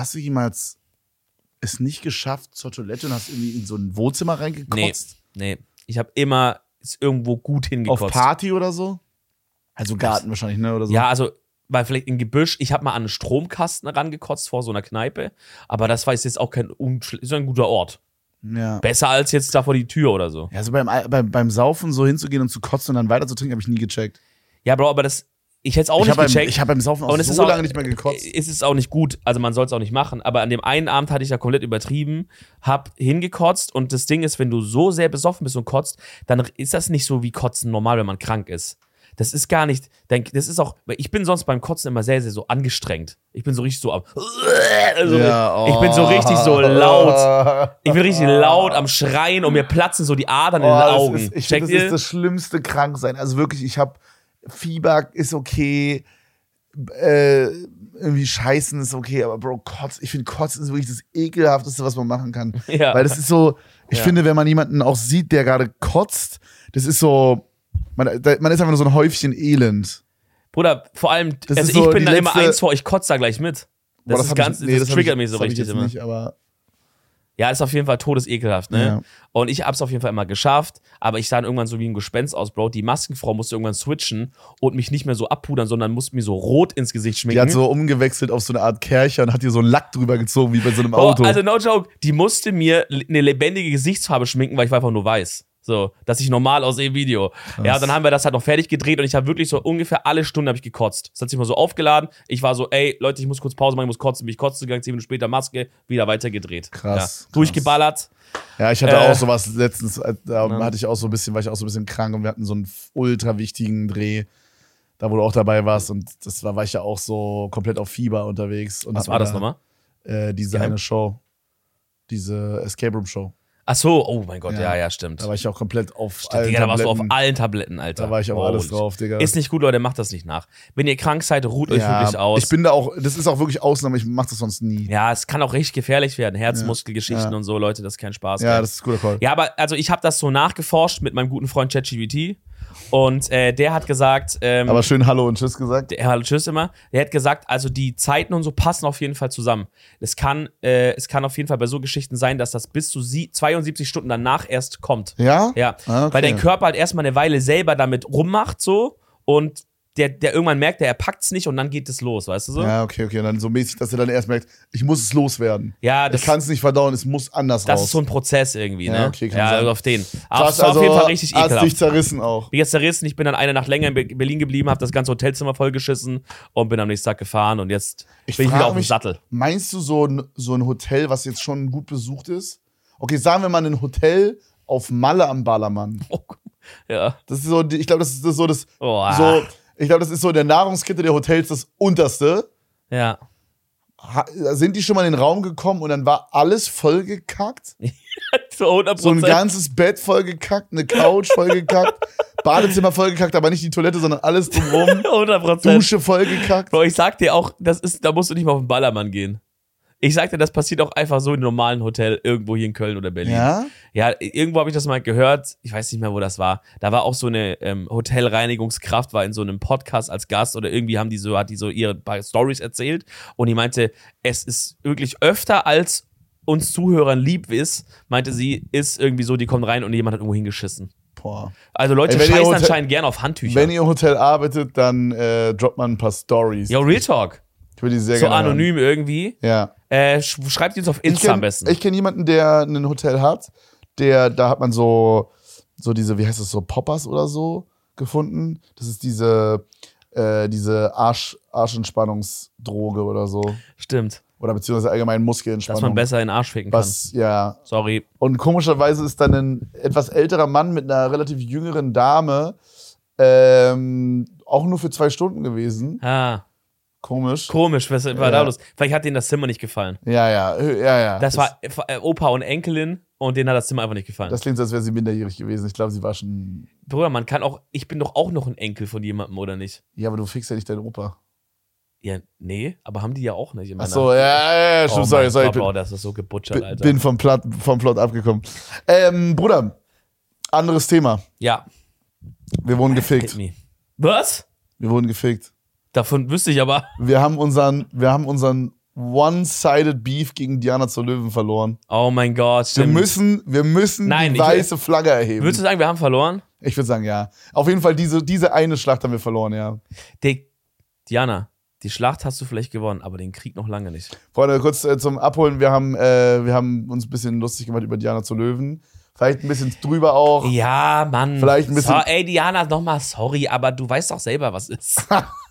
es nicht geschafft zur Toilette und hast irgendwie in so ein Wohnzimmer reingekotzt? Nee. Ich habe immer irgendwo gut hingekotzt. Auf Party oder so? Also Garten wahrscheinlich, ne? Oder so. Ja, also, weil vielleicht im Gebüsch, ich habe mal an einen Stromkasten rangekotzt vor so einer Kneipe, aber das war jetzt auch ist ein guter Ort. Ja. Besser als jetzt da vor die Tür oder so. Ja, so beim Saufen so hinzugehen und zu kotzen und dann weiter zu trinken, habe ich nie gecheckt. Ja, Bro, aber ich hätte es auch nicht gecheckt. Ich habe beim Saufen auch so lange nicht mehr gekotzt. Es ist auch nicht gut, also man soll es auch nicht machen, aber an dem einen Abend hatte ich ja komplett übertrieben, hab hingekotzt und das Ding ist, wenn du so sehr besoffen bist und kotzt, dann ist das nicht so wie Kotzen normal, wenn man krank ist. Das ist gar nicht, das ist auch, weil ich bin sonst beim Kotzen immer sehr, sehr so angestrengt. Ich bin so richtig so ich bin so richtig so laut. Ich bin richtig laut am Schreien und mir platzen so die Adern in den Augen. Ich finde, das ist das schlimmste Kranksein. Also wirklich, ich habe Fieber, ist okay, irgendwie Scheißen ist okay, aber Bro, ich finde Kotzen ist wirklich das Ekelhafteste, was man machen kann. Ja. Weil das ist so, ich finde, wenn man jemanden auch sieht, der gerade kotzt, das ist so, man ist einfach nur so ein Häufchen Elend. Bruder, vor allem, das also so ich bin da immer eins vor, ich kotze da gleich mit. Das triggert mich so richtig immer. Nicht, aber ja, ist auf jeden Fall todesekelhaft, ne? Ja. Und ich hab's auf jeden Fall immer geschafft, aber ich sah dann irgendwann so wie ein Gespenst aus, Bro. Die Maskenfrau musste irgendwann switchen und mich nicht mehr so abpudern, sondern musste mir so rot ins Gesicht schminken. Die hat so umgewechselt auf so eine Art Kercher und hat dir so einen Lack drüber gezogen, wie bei so einem Auto. Also no joke, die musste mir eine lebendige Gesichtsfarbe schminken, weil ich war einfach nur weiß. So, dass ich normal aussehe im Video. Krass. Ja, dann haben wir das halt noch fertig gedreht und ich habe wirklich so ungefähr alle Stunden habe ich gekotzt. Das hat sich mal so aufgeladen. Ich war so, ey, Leute, ich muss kurz Pause machen, ich muss kotzen. Bin ich kotzen gegangen, 10 Minuten später Maske, wieder weitergedreht. Krass. Ja. Durchgeballert. Ja, ich hatte auch sowas letztens, da hatte ich auch so ein bisschen, war ich auch so ein bisschen krank und wir hatten so einen ultra wichtigen Dreh, da wo du auch dabei warst und das war ich ja auch so komplett auf Fieber unterwegs. Und Was war das nochmal? Diese eine Show, diese Escape Room Show. Ach so, oh mein Gott, ja, stimmt. Da war ich auch komplett auf allen allen Digga, da warst du auf Tabletten. allen Tabletten, Alter. Da war ich auf alles drauf, Digga. Ist nicht gut, Leute, macht das nicht nach. Wenn ihr krank seid, ruht euch wirklich aus. Ich bin da auch, das ist auch wirklich Ausnahme, ich mach das sonst nie. Ja, es kann auch richtig gefährlich werden. Herzmuskelgeschichten und so, Leute, das ist kein Spaß. Ja, das ist ein guter Call. Ja, aber also ich habe das so nachgeforscht mit meinem guten Freund ChatGPT und der hat gesagt, Aber schön Hallo und Tschüss gesagt. Hallo, Tschüss immer. Der hat gesagt, also die Zeiten und so passen auf jeden Fall zusammen. Es kann auf jeden Fall bei so Geschichten sein, dass das bis zu 72 Stunden danach erst kommt. Ja? Ja, Okay. weil dein Körper halt erstmal eine Weile selber damit rummacht so und der irgendwann merkt, er packt's nicht und dann geht es los, weißt du so? Ja, okay. Und dann so mäßig, dass er dann erst merkt, ich muss es loswerden. Ja, Ich kann es nicht verdauen, es muss anders das raus. ist so ein Prozess irgendwie, Ja, ne? okay, kann ja, sein. also auf den. Aber Krass, es war auf jeden Fall richtig hat's dich ekelhaft. zerrissen auch. Bin jetzt zerrissen, ich bin dann eine Nacht länger in Berlin geblieben, habe das ganze Hotelzimmer vollgeschissen und bin am nächsten Tag gefahren und jetzt bin ich wieder frage auf dem mich, Sattel. Meinst du so ein Hotel, was jetzt schon gut besucht ist? Okay, sagen wir mal ein Hotel auf Malle am Ballermann. Oh, ja. Das ist so, ich glaube, das ist so das, Oh, ich glaube, das ist so der Nahrungskette der Hotels das unterste. ja. Sind die schon mal in den Raum gekommen und dann war alles vollgekackt? So 100%. So ein ganzes Bett vollgekackt, eine Couch vollgekackt, Badezimmer vollgekackt, aber nicht die Toilette, sondern alles drumherum. 100%. Dusche vollgekackt. Bro, ich sag dir auch, da musst du nicht mal auf den Ballermann gehen. Ich sag dir, das passiert auch einfach so in einem normalen Hotel irgendwo hier in Köln oder Berlin. Ja? Ja, irgendwo habe ich das mal gehört. Ich weiß nicht mehr, wo das war. Da war auch so eine Hotelreinigungskraft, war in so einem Podcast als Gast oder irgendwie hat die so ihre paar Storys erzählt und die meinte, es ist wirklich öfter als uns Zuhörern lieb ist, meinte sie, ist irgendwie so, die kommen rein und jemand hat irgendwo hingeschissen. Boah. Also Leute Ey, wenn ihr scheißen Hotel- anscheinend gerne auf Handtücher. Wenn ihr im Hotel arbeitet, dann droppt man ein paar Stories. Yo, Real Talk. Ich würde die sehr So gerne hören. anonym irgendwie. Ja. Schreibt die uns auf Insta am besten. Ich kenn jemanden, der ein Hotel hat, da hat man so diese, wie heißt das, so Poppers oder so gefunden. Das ist diese Arschentspannungsdroge oder so. Stimmt. Oder beziehungsweise allgemein Muskelentspannung. Dass man besser in den Arsch ficken kann. Ja. Sorry. Und komischerweise ist dann ein etwas älterer Mann mit einer relativ jüngeren Dame auch nur für 2 Stunden gewesen. Ah, Komisch. was war da los? Vielleicht hat denen das Zimmer nicht gefallen. Ja. Das war Opa und Enkelin und denen hat das Zimmer einfach nicht gefallen. Das klingt so, als wäre sie minderjährig gewesen. Ich glaube, sie war schon. Bruder, ich bin doch auch noch ein Enkel von jemandem, oder nicht? Ja, aber du fickst ja nicht deinen Opa. Ja, nee, aber haben die ja auch nicht. Ach so, ja, oh stimmt, sorry. Gott, das ist so gebutschert, Alter. Bin vom Plot abgekommen. Bruder, anderes Thema. Ja. Wir wurden Hit gefickt. me. Was? Wir wurden gefickt. Davon wüsste ich aber. Wir haben unseren One-Sided Beef gegen Diana zur Löwen verloren. Oh mein Gott, stimmt. Wir müssen Nein, die weiße Flagge erheben. Würdest du sagen, wir haben verloren? Ich würde sagen, ja. Auf jeden Fall, diese eine Schlacht haben wir verloren, ja. Diana, die Schlacht hast du vielleicht gewonnen, aber den Krieg noch lange nicht. Freunde, kurz zum Abholen. Wir haben uns ein bisschen lustig gemacht über Diana zur Löwen. Vielleicht ein bisschen drüber auch. Ja, Mann. Vielleicht ein bisschen- Ey, Diana, nochmal sorry, aber du weißt doch selber, was ist.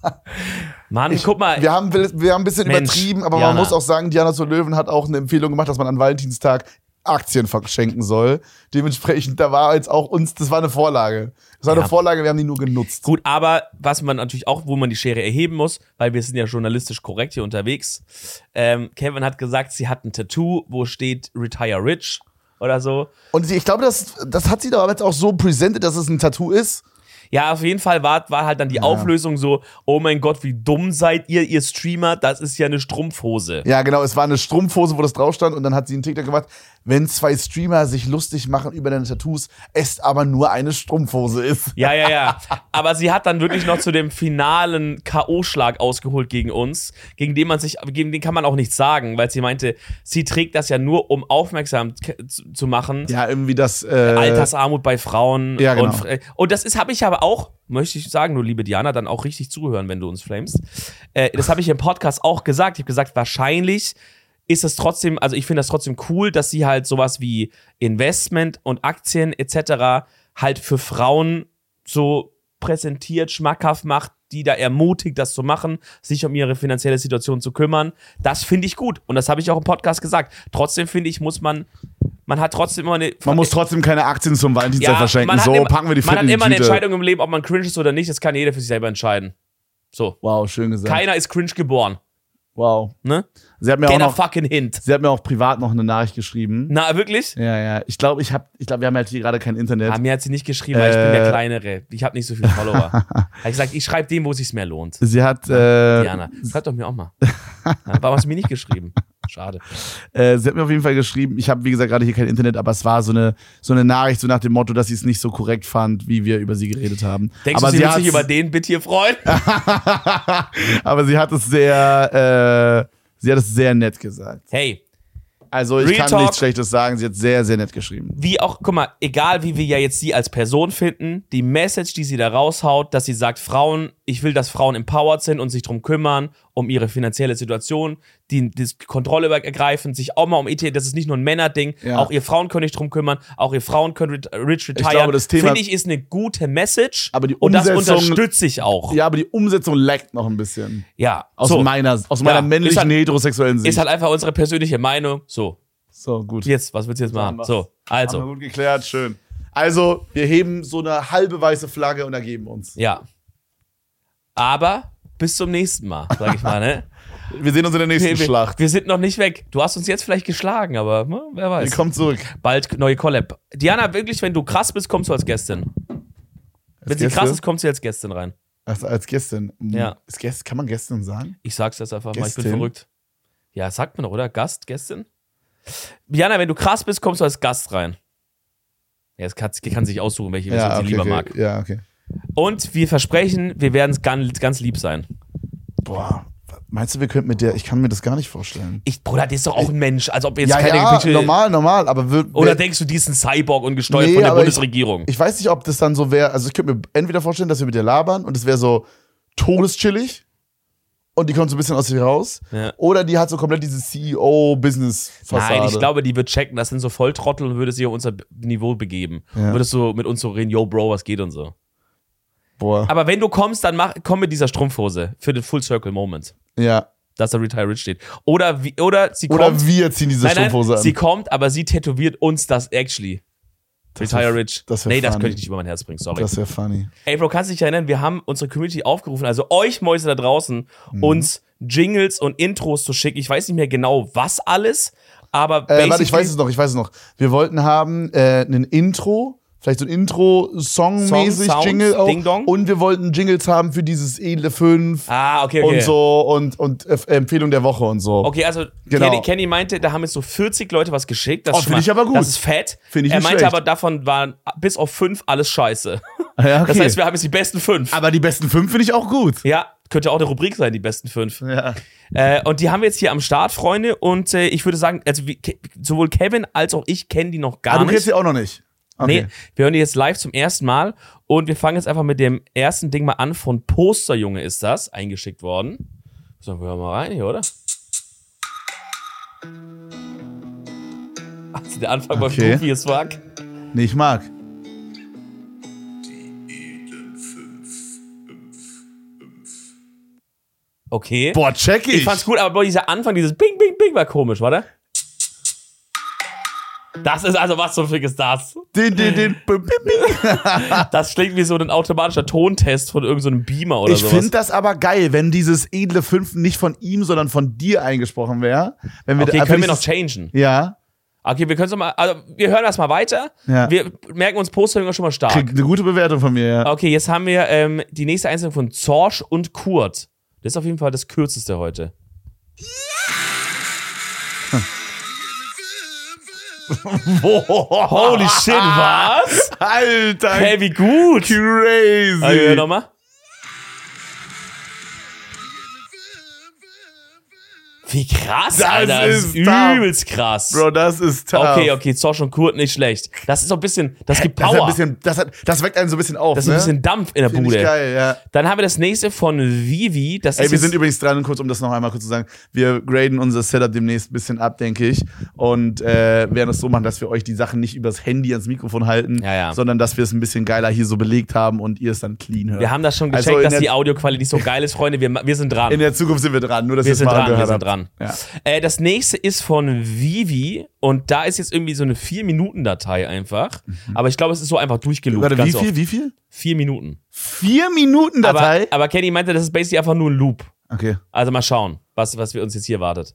Mann, guck mal. Wir haben ein bisschen Mensch, übertrieben, aber Diana. man muss auch sagen, Diana zur Löwen hat auch eine Empfehlung gemacht, dass man an Valentinstag Aktien verschenken soll. Dementsprechend, das war eine Vorlage. Das war Ja. eine Vorlage, wir haben die nur genutzt. Gut, aber was man natürlich auch, wo man die Schere erheben muss, weil wir sind ja journalistisch korrekt hier unterwegs. Kevin hat gesagt, sie hat ein Tattoo, wo steht Retire Rich oder so. Und ich glaube, das hat sie doch jetzt auch so präsentiert, dass es ein Tattoo ist. Ja, auf jeden Fall war halt dann die Auflösung so, oh mein Gott, wie dumm seid ihr Streamer, das ist ja eine Strumpfhose. Ja, genau, es war eine Strumpfhose, wo das drauf stand und dann hat sie einen TikTok gemacht, wenn 2 Streamer sich lustig machen über deine Tattoos, es aber nur eine Strumpfhose ist. Ja. Aber sie hat dann wirklich noch zu dem finalen K.O.-Schlag ausgeholt gegen uns, gegen den kann man auch nichts sagen, weil sie meinte, sie trägt das ja nur, um aufmerksam zu machen. Ja, irgendwie das Altersarmut bei Frauen. Ja, genau. Und das habe ich aber auch, möchte ich sagen, nur liebe Diana, dann auch richtig zuhören, wenn du uns flamest. Das habe ich im Podcast auch gesagt. Ich habe gesagt, wahrscheinlich ist es trotzdem, also ich finde das trotzdem cool, dass sie halt sowas wie Investment und Aktien etc. halt für Frauen so präsentiert, schmackhaft macht, die da ermutigt, das zu machen, sich um ihre finanzielle Situation zu kümmern. Das finde ich gut. Und das habe ich auch im Podcast gesagt. Trotzdem finde ich, man hat trotzdem immer eine... Man muss trotzdem keine Aktien zum Valentinstag verschenken. So, packen wir die Man Flippen hat in die immer eine Tüte. Entscheidung im Leben, ob man cringe ist oder nicht. Das kann jeder für sich selber entscheiden. So. Wow, schön gesagt. Keiner ist cringe geboren. Wow. Ne? Sie hat mir Get auch a noch, fucking hint. sie hat mir auch privat noch eine Nachricht geschrieben. Na, wirklich? Ja. Ich glaube, wir haben halt hier gerade kein Internet. Mir hat sie nicht geschrieben, weil ich bin der Kleinere. Ich habe nicht so viele Follower. Habe ich gesagt, ich schreibe dem, wo es sich mehr lohnt. Sie hat, Diana, schreib doch mir auch mal. Warum hast du mir nicht geschrieben? Schade. Sie hat mir auf jeden Fall geschrieben, ich habe, wie gesagt, gerade hier kein Internet, aber es war so eine Nachricht, so nach dem Motto, dass sie es nicht so korrekt fand, wie wir über sie geredet haben. Denkst aber du, sie wird sich über den Bit hier freuen? aber sie hat es sehr nett gesagt. Hey, Also ich Real kann Talk. nichts Schlechtes sagen, sie hat sehr, sehr nett geschrieben. wie auch, guck mal, egal wie wir ja jetzt sie als Person finden, die Message, die sie da raushaut, dass sie sagt, Frauen, ich will, dass Frauen empowered sind und sich drum kümmern, um ihre finanzielle Situation, die Kontrolle ergreifen, sich auch mal um ET, das ist nicht nur ein Männerding, Ja. auch ihr Frauen können sich drum kümmern, auch ihr Frauen können rich retiren. glaube, das Thema- Finde ich, ist eine gute Message, Aber die und das Umsetzung- unterstütze ich auch. Ja, aber die Umsetzung laggt noch ein bisschen. Ja, Aus so. meiner Ja, männlichen, ist halt- heterosexuellen Sicht. Ist halt einfach unsere persönliche Meinung. So, so, gut. jetzt, was willst du jetzt machen? So, Haben wir also, gut geklärt, schön. Also, wir heben so eine halbe weiße Flagge und ergeben uns. ja. Aber bis zum nächsten Mal, sag ich mal, ne? Wir sehen uns in der nächsten Schlacht. Wir sind noch nicht weg. Du hast uns jetzt vielleicht geschlagen, aber wer weiß. Wir kommen zurück. Bald neue Collab. Diana, wirklich, wenn du krass bist, kommst du als Gästin. Wenn sie Gäste? krass ist, kommt sie als Gästin rein. Ach, als Gästin. Ja. Kann man Gästin sagen? Ich sag's jetzt einfach mal, ich bin Gästin? verrückt. Ja, sagt man doch, oder? Gast, Gästin? Diana, wenn du krass bist, kommst du als Gast rein. Ja, es kann sich aussuchen, welche Version sie lieber mag. Ja, okay. Und wir versprechen, wir werden ganz lieb sein. Boah, meinst du, wir könnten mit der, ich kann mir das gar nicht vorstellen. Bruder, die ist doch auch ein Mensch, als ob wir jetzt Ja, keine ja, Picture- normal, aber Oder denkst du, die ist ein Cyborg und gesteuert Nee, von der aber Bundesregierung? ich weiß nicht, ob das dann so wäre, also ich könnte mir entweder vorstellen, dass wir mit der labern und es wäre so todeschillig und die kommt so ein bisschen aus sich raus, Ja. oder die hat so komplett diese CEO-Business-Fassade. Nein, ich glaube, die wird checken, das sind so Volltrottel und würde sich auf unser Niveau begeben. Ja. Würdest so mit uns so reden, yo Bro, was geht und so. Boah, Aber wenn du kommst, dann komm mit dieser Strumpfhose für den Full Circle Moment, ja. dass da Retire Rich steht. Oder sie kommt. Oder wir ziehen diese Strumpfhose an. Sie kommt, aber sie tätowiert uns das actually. Retire Rich. das wär Nee, das funny. könnte ich nicht über mein Herz bringen, sorry. Das wäre funny. Ey, Bro, kannst du dich erinnern, wir haben unsere Community aufgerufen, also euch Mäuse da draußen, uns Jingles und Intros zu schicken. Ich weiß nicht mehr genau, was alles, aber Warte, ich weiß es noch. Wir wollten haben ein Intro, vielleicht so ein Intro-Song-mäßig Sounds, Jingle auch. Ding Dong. Und wir wollten Jingles haben für dieses Edle 5 okay. und so und Empfehlung der Woche und so. Okay, also Genau. Kenny meinte, da haben jetzt so 40 Leute was geschickt. Das Oh, ist schon finde ich mal- aber gut. Das ist fett. Finde ich Er nicht meinte schlecht. aber, davon waren bis auf 5 alles scheiße. Ja, okay. Das heißt, wir haben jetzt die besten 5. Aber die besten 5 finde ich auch gut. Ja, könnte auch eine Rubrik sein, die besten 5. Ja. Und die haben wir jetzt hier am Start, Freunde. Und ich würde sagen, also sowohl Kevin als auch ich kennen die noch gar Du kennst nicht. sie auch noch nicht. Okay. Nee, wir hören die jetzt live zum ersten Mal. Und wir fangen jetzt einfach mit dem ersten Ding mal an. Von Posterjunge ist das eingeschickt worden. So, wir hören mal rein hier, oder? Also der Anfang war Okay. goofy as fuck. Nee, ich mag. Okay. Boah, check ich. Ich fand's gut, aber boah, dieser Anfang, dieses Bing, Bing, Bing war komisch, warte. Das ist also, was zum Fick ist das? Den. Das klingt wie so ein automatischer Tontest von irgendeinem Beamer oder Ich sowas. finde das aber geil, wenn dieses edle 5 nicht von ihm, sondern von dir eingesprochen wäre. Wenn wir Okay, einfach können wir noch dieses- changen? Ja. Okay, wir können es mal, also wir hören das mal weiter. Ja. Wir merken uns Posterjunge schon mal stark. Krieg eine gute Bewertung von mir, ja. Okay, jetzt haben wir die nächste Einstellung von Zorsch und Kurt. Das ist auf jeden Fall das kürzeste heute. Holy shit, was? Alter, Hey, wie gut. crazy. Okay, nochmal. Wie krass, Das Alter. Das ist tough. übelst krass. Bro, das ist tough. Okay, Zosch und Kurt nicht schlecht. Das ist so ein bisschen, das gibt Das, Power. hat ein bisschen, das weckt einen so ein bisschen auf. Das ist ein bisschen Dampf in der Finde Bude. ich geil, ja. Dann haben wir das nächste von Vivi. Das Ey, ist wir jetzt- sind übrigens dran, kurz, um das noch einmal kurz zu sagen. Wir graden unser Setup demnächst ein bisschen ab, denke ich. Und werden es so machen, dass wir euch die Sachen nicht übers Handy ans Mikrofon halten, Ja. sondern dass wir es ein bisschen geiler hier so belegt haben und ihr es dann clean hört. Wir haben das schon gecheckt, Also in dass der- die Audioqualität nicht so geil ist, Freunde. Wir sind dran. In der Zukunft sind wir dran, nur dass ihr Wir es sind mal dran, wir angehört sind habt. dran. Ja. Das nächste ist von Vivi und da ist jetzt irgendwie so eine 4-Minuten-Datei einfach. Aber ich glaube, es ist so einfach durchgeloopt. Warte, ganz wie viel? oft. Wie viel? 4 Minuten. 4 Minuten Datei? Aber Kenny meinte, das ist basically einfach nur ein Loop. Okay. Also mal schauen, was wir uns jetzt hier wartet.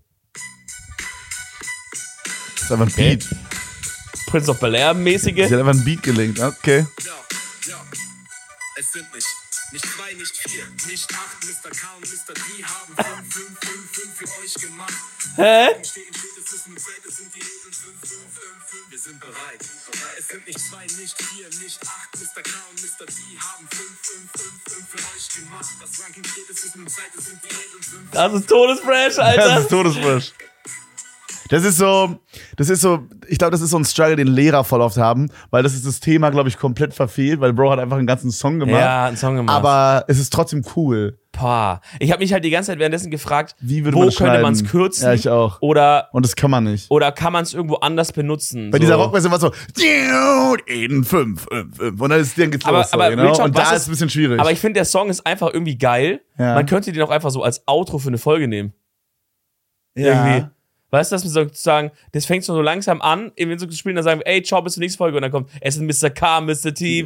Das ist einfach ein Beat. Prince of Bel-Air mäßige. Sie hat einfach ein Beat gelinkt. Okay. Ja, es sind nicht 2, nicht 4, nicht 8, Mr. K und Mr. D haben 5, 5, 5, 5 für euch gemacht. Hä? Stehen steht, es ist eine Zeit, es sind die Regeln 5, 5, 5, 5, wir sind bereit. Es sind nicht 2, nicht 4, nicht 8, Mr. K und Mr. D haben 5, 5, 5, 5 für euch gemacht. Das Ranking steht, es ist eine Zeit, es sind die Regeln 5, 5. Das ist Todesfresh, Alter. Das ist todesfrisch. Das ist so, ich glaube, das ist so ein Struggle, den Lehrer voll oft haben, weil das ist das Thema, glaube ich, komplett verfehlt, weil Bro hat einfach einen ganzen Song gemacht. Ja, einen Song gemacht. Aber es ist trotzdem cool. Boah. Ich habe mich halt die ganze Zeit währenddessen gefragt, Wie würde wo man das könnte schneiden? man es kürzen? Ja, ich auch. Oder Und das kann man nicht. kann man es irgendwo anders benutzen? Bei so. dieser Rockversion war es so, in 5, 5, 5. Und dann ist dann geht's los. aber so, genau? Richard, Und was da ist- ist es ein bisschen schwierig. Aber ich finde, der Song ist einfach irgendwie geil. Ja. Man könnte den auch einfach so als Outro für eine Folge nehmen. ja. Irgendwie. Weißt du, dass wir sozusagen, das fängt so langsam an, wenn so zu spielen, dann sagen wir, ey, ciao, bis zur nächsten Folge. Und dann kommt, es ist Mr. K, Mr. T.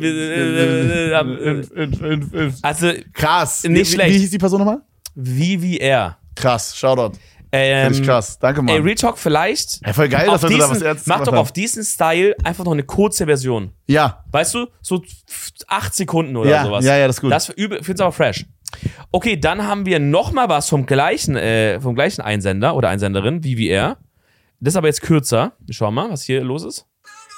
Also, Krass. Nicht schlecht. Wie hieß die Person nochmal? VVR. Krass, Shoutout. Finde ich krass. Danke, Mann. Ey, Real Talk vielleicht. Ja, voll geil, auf dass wir da was diesen, Ernstes mach gemacht doch haben. auf diesen Style einfach noch eine kurze Version. Ja. Weißt du? So 8 Sekunden oder Ja, sowas. ja, das ist gut. Das find's aber fresh. Okay, dann haben wir noch mal was vom gleichen Einsender oder Einsenderin, VVR. Das ist aber jetzt kürzer. Schau mal, was hier los ist.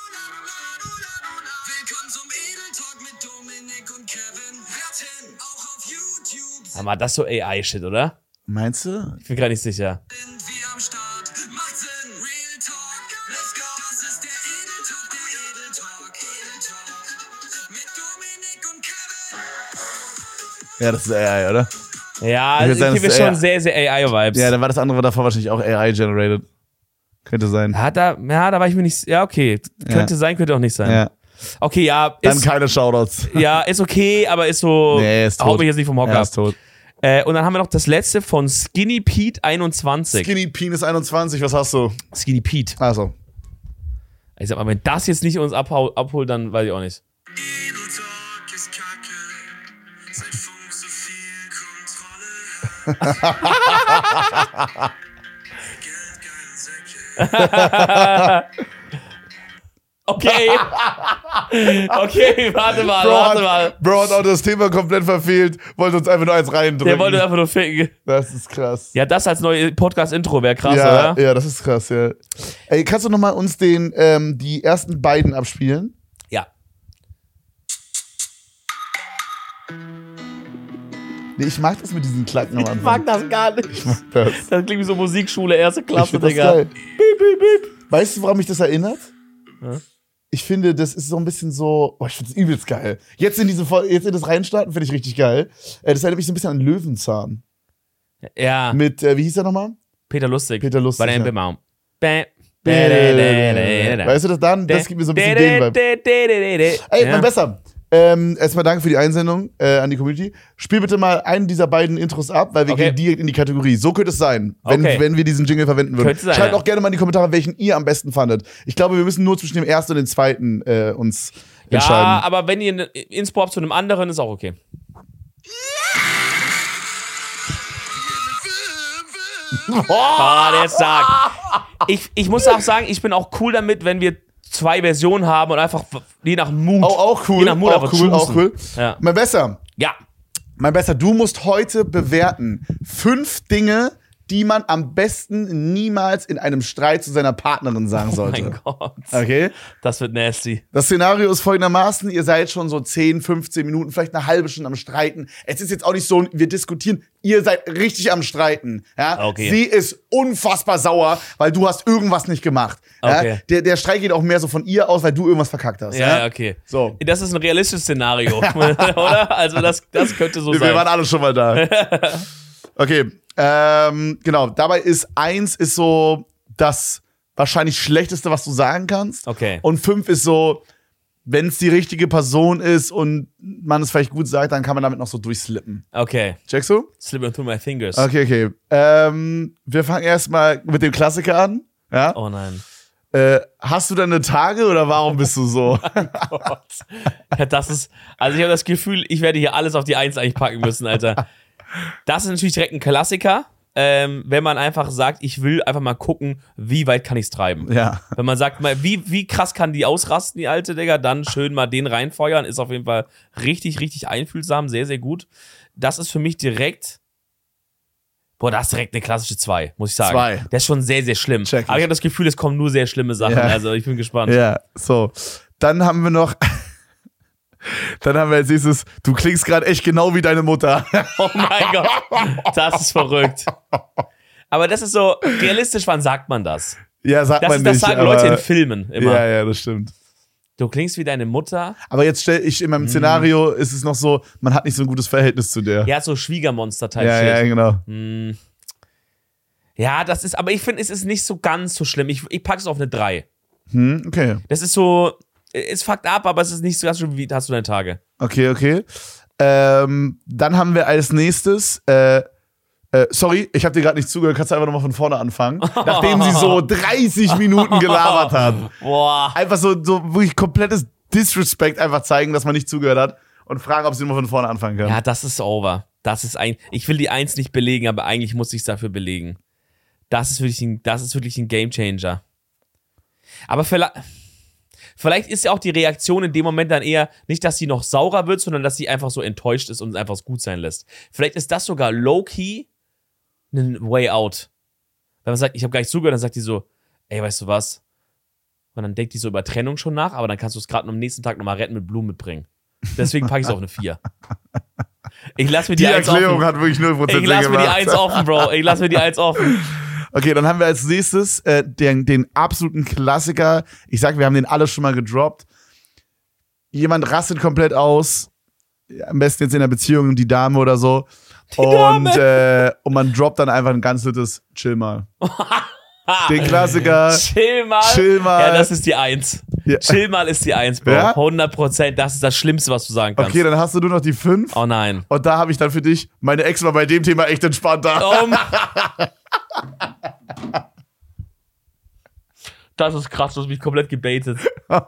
Willkommen zum Edel Talk mit Dominik und Kevin. Hört hin, auch auf YouTube Aber das ist so AI-Shit, oder? Meinst du? Ich bin gerade nicht sicher. sind wir am Start. Macht Sinn, Real Talk, let's go. Das ist der Edel Talk, der Edel Talk, Edel Talk. Mit Dominik und Kevin. Ja, das ist AI, oder? Ja, Ich würd ich sagen, gebe das ist schon AI. sehr, sehr AI-Vibes. Ja, dann war das andere davor wahrscheinlich auch AI-generated. Könnte sein. Da war ich mir nicht. Ja, okay. Könnte sein, könnte auch nicht sein. Ja. Okay, ja. Dann Ist, keine Shoutouts. ja, ist okay, aber ist so. Nee, ist tot. Haut mich jetzt nicht vom Hocker. Er ist tot. Und dann haben wir noch das letzte von Skinny Pete 21. Skinny Penis 21, was hast du? Skinny Pete. Also. Ich sag mal, wenn das jetzt nicht uns abholt, dann weiß ich auch nicht. Edel Talk ist Kacke. Seit Funk so viel Kontrolle. Geld, geile Säcke. Okay. Okay, warte mal. Bro hat auch das Thema komplett verfehlt, wollte uns einfach nur eins reindrücken. Der wollte einfach nur ficken. Das ist krass. Ja, das als neue Podcast-Intro wäre krass, ja, oder? ja, das ist krass, ja. Ey, kannst du nochmal uns die ersten beiden abspielen? Ja. Nee, ich mag das mit diesen Klacken am Ich Anfang. mag das gar nicht. Ich mag das. Das klingt wie so Musikschule, erste Ich Klasse, find das Digga. geil. Weißt du, woran mich das erinnert? Ich finde, das ist so ein bisschen so, ich finde das übelst geil. Jetzt in das Reinstarten finde ich richtig geil. Das erinnert mich so ein bisschen an Löwenzahn. Ja, Mit, wie hieß der nochmal? Peter Lustig. Peter Lustig, Bei der ja. MP-Maum. Weißt du das dann? Das gibt mir so ein bisschen den Vibe. Ey, mein Besser. Erstmal danke für die Einsendung an die Community. Spiel bitte mal einen dieser beiden Intros ab, weil wir Okay. gehen direkt in die Kategorie. So könnte es sein, Okay. wenn wir diesen Jingle verwenden würden. Könnte sein, Schreibt ja. auch gerne mal in die Kommentare, welchen ihr am besten fandet. Ich glaube, wir müssen nur zwischen dem ersten und dem zweiten uns Ja, entscheiden. aber wenn ihr ein Inspo habt zu einem anderen, ist auch okay. Der ist stark. Ich muss auch sagen, ich bin auch cool damit, wenn wir 2 Versionen haben und einfach je nach Mut. Auch cool. Je nach Mut auch einfach cool, choosen. auch cool. Ja. Mein Besser. Ja. Mein Besser, du musst heute bewerten 5 Dinge, die man am besten niemals in einem Streit zu seiner Partnerin sagen sollte. Oh mein Gott. Okay? Das wird nasty. Das Szenario ist folgendermaßen, ihr seid schon so 10, 15 Minuten, vielleicht eine halbe Stunde am Streiten. Es ist jetzt auch nicht so, wir diskutieren, ihr seid richtig am Streiten. Ja? Okay. Sie ist unfassbar sauer, weil du hast irgendwas nicht gemacht. Okay. Ja? Der Streit geht auch mehr so von ihr aus, weil du irgendwas verkackt hast. Ja, okay. So. Das ist ein realistisches Szenario, oder? Also das könnte so Wir sein. waren alle schon mal da. Okay, genau. Dabei ist 1 ist so das wahrscheinlich Schlechteste, was du sagen kannst. Okay. Und 5 ist so, wenn es die richtige Person ist und man es vielleicht gut sagt, dann kann man damit noch so durchslippen. Okay. Checkst du? Slipping through my fingers. Okay. Wir fangen erstmal mit dem Klassiker an. Ja? Oh nein. Hast du deine Tage oder warum bist du so? Gott. Ja, das ist, also ich habe das Gefühl, ich werde hier alles auf die 1 eigentlich packen müssen, Alter. Das ist natürlich direkt ein Klassiker, wenn man einfach sagt, ich will einfach mal gucken, wie weit kann ich es treiben. Ja. Wenn man sagt, mal, wie krass kann die ausrasten, die alte Digga, dann schön mal den reinfeuern, ist auf jeden Fall richtig, richtig einfühlsam, sehr, sehr gut. Das ist für mich direkt, das ist direkt eine klassische 2, muss ich sagen. 2. Das ist schon sehr, sehr schlimm. Check ich. Aber ich habe das Gefühl, es kommen nur sehr schlimme Sachen, Ja. also ich bin gespannt. Ja, so. Dann haben wir noch. Dann haben wir als nächstes, du klingst gerade echt genau wie deine Mutter. Oh mein Gott, das ist verrückt. Aber das ist so, realistisch, wann sagt man das? Ja, sagt man Das nicht. sagen aber, Leute in Filmen immer. Ja, das stimmt. Du klingst wie deine Mutter. Aber jetzt stell ich in meinem Szenario ist es noch so, man hat nicht so ein gutes Verhältnis zu der. Ja, so Schwiegermonster-Type ja, Shit. genau. Ja, das ist, aber ich finde, es ist nicht so ganz so schlimm. Ich packe es auf eine 3. Okay. Das ist so, es fuckt ab, aber es ist nicht so ganz schlimm, wie hast du deine Tage. Okay. Dann haben wir als nächstes, sorry, ich habe dir gerade nicht zugehört, kannst du einfach nochmal von vorne anfangen. Nachdem sie so 30 Minuten gelabert hat. Boah. Einfach so wirklich komplettes Disrespect einfach zeigen, dass man nicht zugehört hat und fragen, ob sie nochmal von vorne anfangen kann. Ja, das ist over. Das ist ich will die 1 nicht belegen, aber eigentlich muss ich es dafür belegen. Das ist wirklich ein Gamechanger. Aber vielleicht ist ja auch die Reaktion in dem Moment dann eher nicht, dass sie noch saurer wird, sondern dass sie einfach so enttäuscht ist und es einfach gut sein lässt. Vielleicht ist das sogar low-key ein Way out. Wenn man sagt, ich habe gar nicht zugehört, dann sagt die so, ey, weißt du was? Und dann denkt die so über Trennung schon nach, aber dann kannst du es gerade am nächsten Tag nochmal retten mit Blumen mitbringen. Deswegen packe ich es auf eine 4. Ich lass mir die 1 Erklärung offen. hat wirklich 0% Ich Sinn lass mir die gemacht. 1 offen, Bro. Ich lass mir die 1 offen. Okay, dann haben wir als nächstes den absoluten Klassiker. Ich sag, wir haben den alle schon mal gedroppt. Jemand rastet komplett aus. Am besten jetzt in der Beziehung, die Dame oder so. Und man droppt dann einfach ein ganz nettes Chill mal. Den Klassiker. Chill mal. Chill mal. Ja, das ist die 1. Ja. Chill mal ist die 1, Bro. Ja? 100%. Das ist das Schlimmste, was du sagen kannst. Okay, dann hast du nur noch die 5. Oh nein. Und da habe ich dann für dich, meine Ex war bei dem Thema echt entspannter. Das ist krass, du hast mich komplett gebaitet.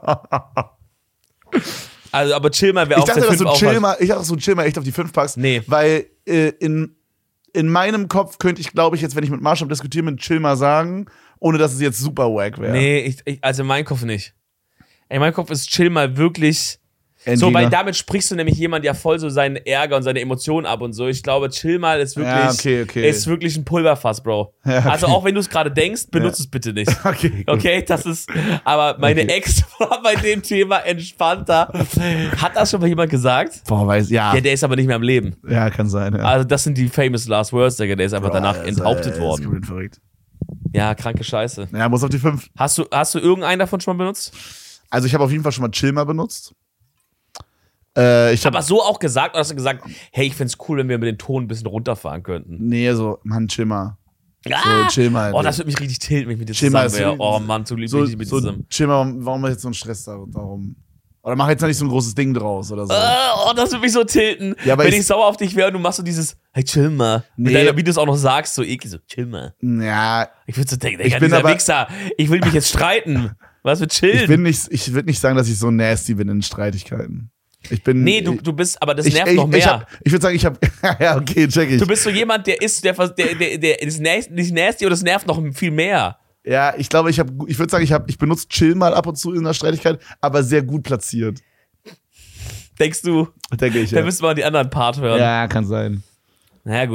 Also, aber Chill mal wäre Ich auf der dachte, 5 dass auch du was. Chill mal echt auf die 5 packst. Nee. Weil in meinem Kopf könnte ich, glaube ich, jetzt, wenn ich mit Marshall diskutiere, mit Chill mal sagen, ohne dass es jetzt super wack wäre. Nee, also in meinem Kopf nicht. In meinem Kopf ist Chill mal wirklich. So, Endgegner. weil damit sprichst du nämlich jemand ja voll so seinen Ärger und seine Emotionen ab und so. Ich glaube, Chill mal ist wirklich, Ja, okay. ist wirklich ein Pulverfass, Bro. Ja, okay. Also auch wenn du es gerade denkst, benutzt es bitte nicht. Okay, gut. Okay, das ist, aber meine Okay. Ex war bei dem Thema entspannter. Hat das schon mal jemand gesagt? Boah, Ja, der ist aber nicht mehr am Leben. Ja, kann sein. Ja. Also das sind die famous last words, Digga. Der ist einfach danach enthauptet Ist worden. komplett verrückt. Ja, kranke Scheiße. Ja, muss auf die 5. Hast du irgendeinen davon schon mal benutzt? Also ich habe auf jeden Fall schon mal Chill mal benutzt. Ich habe Aber so auch gesagt, oder hast du gesagt, hey, ich find's cool, wenn wir mit den Ton ein bisschen runterfahren könnten? Nee, so, Mann, chill mal. Ah! So, chill mal. Oh, das wird mich richtig tilten, wenn ich mit dir Chill mal, zusammen wäre. so- Oh Mann, zu lieb so, bin ich mit dir so zusammen. chill mal, warum jetzt so ein Stress darum? Oder mach jetzt noch nicht so ein großes Ding draus oder so. Oh, das wird mich so tilten. Ja, aber wenn ich- ich sauer auf dich wäre und du machst so dieses, hey, chill mal. Mit Nee. deiner, wie du es auch noch sagst, so eklig, so, chill mal. Ja, Ich würde so denken, Ich Digga, bin dieser aber- Wichser, ich will mich jetzt streiten. Was mit chillen? ich würde nicht sagen, dass ich so nasty bin in Streitigkeiten. Ich bin. Nee, du bist, aber das nervt noch mehr. Ich würde sagen, ich habe. Ja, okay, check ich. Du bist so jemand, der ist nicht nasty, oder das nervt noch viel mehr. Ja, ich glaube, ich würde sagen, ich benutze Chill mal ab und zu in einer Streitigkeit, aber sehr gut platziert. Denkst du, Denke ich, da ja. müsste man die anderen Part hören. Ja, kann sein. Na ja, gut.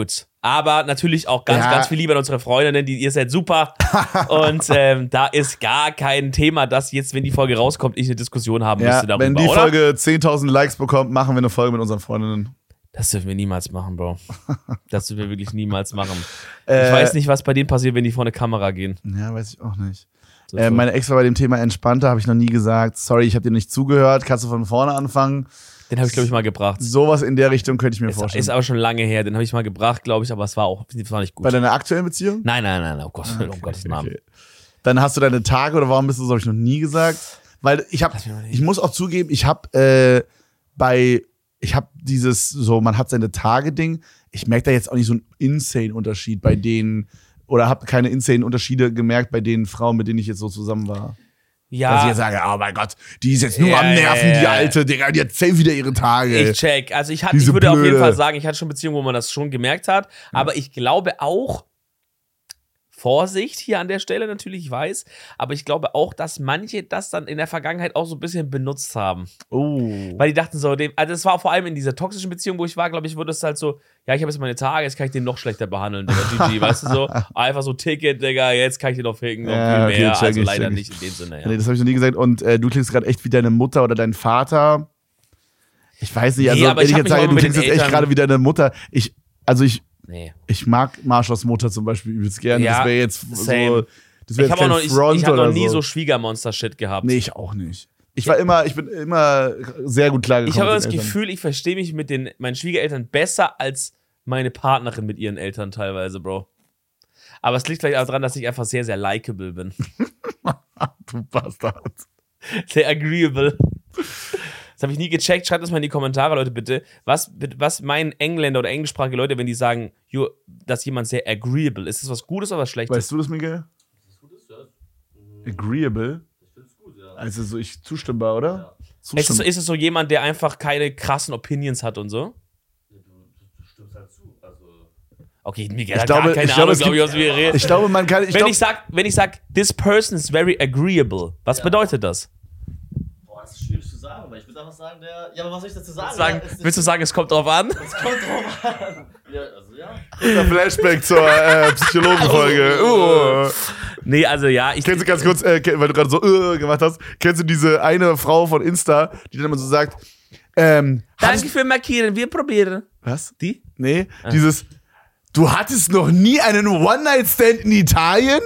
Aber natürlich auch ganz viel Liebe an unsere Freundinnen, ihr seid super. Und da ist gar kein Thema, dass jetzt, wenn die Folge rauskommt, ich eine Diskussion haben müsste darüber, wenn die oder? Folge 10.000 Likes bekommt, machen wir eine Folge mit unseren Freundinnen. Das dürfen wir niemals machen, Bro. Das dürfen wir wirklich niemals machen. Ich weiß nicht, was bei denen passiert, wenn die vor eine Kamera gehen. Ja, weiß ich auch nicht. So. Meine Ex war bei dem Thema entspannter, habe ich noch nie gesagt. Sorry, ich habe dir nicht zugehört. Kannst du von vorne anfangen? Den habe ich, glaube ich, mal gebracht. Sowas in der Richtung könnte ich mir vorstellen. Ist aber schon lange her. Den habe ich mal gebracht, glaube ich, aber es war nicht gut. Bei deiner aktuellen Beziehung? Nein, oh Gott, um Gottes Namen. Okay. Dann hast du deine Tage oder warum bist du so, habe ich noch nie gesagt. Weil ich muss auch zugeben, ich habe dieses so, man hat seine Tage-Ding. Ich merke da jetzt auch nicht so einen insane Unterschied bei denen oder habe keine insane Unterschiede gemerkt bei den Frauen, mit denen ich jetzt so zusammen war. Ja. Dass ich jetzt sage, oh mein Gott, die ist jetzt nur am Nerven, die Alte, Digga, die hat safe wieder ihre Tage. Ich check. Also ich würde auf jeden Fall sagen, ich hatte schon Beziehungen, wo man das schon gemerkt hat. Aber ich glaube auch, Vorsicht hier an der Stelle natürlich, ich weiß, aber ich glaube auch, dass manche das dann in der Vergangenheit auch so ein bisschen benutzt haben. Oh. Weil die dachten so, also es war vor allem in dieser toxischen Beziehung, wo ich war, glaube ich, wurde es halt so, ja, ich habe jetzt meine Tage, jetzt kann ich den noch schlechter behandeln, Digga, GG, weißt du so? Einfach so Ticket, Digga, jetzt kann ich den noch ficken, noch viel mehr, check also ich, leider check nicht in dem Sinne, ja. Nee, das habe ich noch nie gesagt und du klingst gerade echt wie deine Mutter oder dein Vater. Ich weiß nicht, also aber wenn ich ich hab jetzt mich sage, mal du mit klingst den jetzt echt Eltern- gerade wie deine Mutter, Nee. ich mag Marshals Mutter zum Beispiel übelst gerne. Ja, Das wäre jetzt same. so. Das wäre Ich jetzt habe kein Front hab noch oder nie so so. Schwiegermonster-Shit gehabt. Nee, ich auch nicht. Ich bin immer sehr gut klargekommen. Ich habe mit das den Eltern. Gefühl, ich verstehe mich mit meinen Schwiegereltern besser als meine Partnerin mit ihren Eltern teilweise, Bro. Aber es liegt vielleicht auch daran, dass ich einfach sehr, sehr likable bin. Du Bastard. Sehr agreeable. Das habe ich nie gecheckt. Schreibt das mal in die Kommentare, Leute, bitte. Was meinen Engländer oder englischsprachige Leute, wenn die sagen, dass jemand sehr agreeable ist? Ist das was Gutes oder was Schlechtes? Weißt du das, Miguel? Das ist Gutes, ja. Agreeable? Ich finde es gut, ja. Also so zustimmbar, oder? Ja. Ist es so jemand, der einfach keine krassen Opinions hat und so? Du stimmst halt zu. Also. Okay, Miguel Ich hat glaube, gar keine ich glaube, Ahnung, es glaube ich, was wir reden. Ich glaube, man kann. Wenn ich sag, this person is very agreeable, was bedeutet das? Boah, das ist schwierig zu sagen, weil ich würde einfach sagen, ja, aber was soll ich dazu sagen? Willst du sagen, es kommt drauf an? Es kommt drauf an. Ja, also ja. Kurzer Flashback zur Psychologenfolge. Nee, also ja, Kennst du ganz kurz, weil du gerade so gemacht hast, kennst du diese eine Frau von Insta, die dann immer so sagt, Danke für Markieren, wir probieren. was? Die? Nee, dieses, du hattest noch nie einen One-Night-Stand in Italien?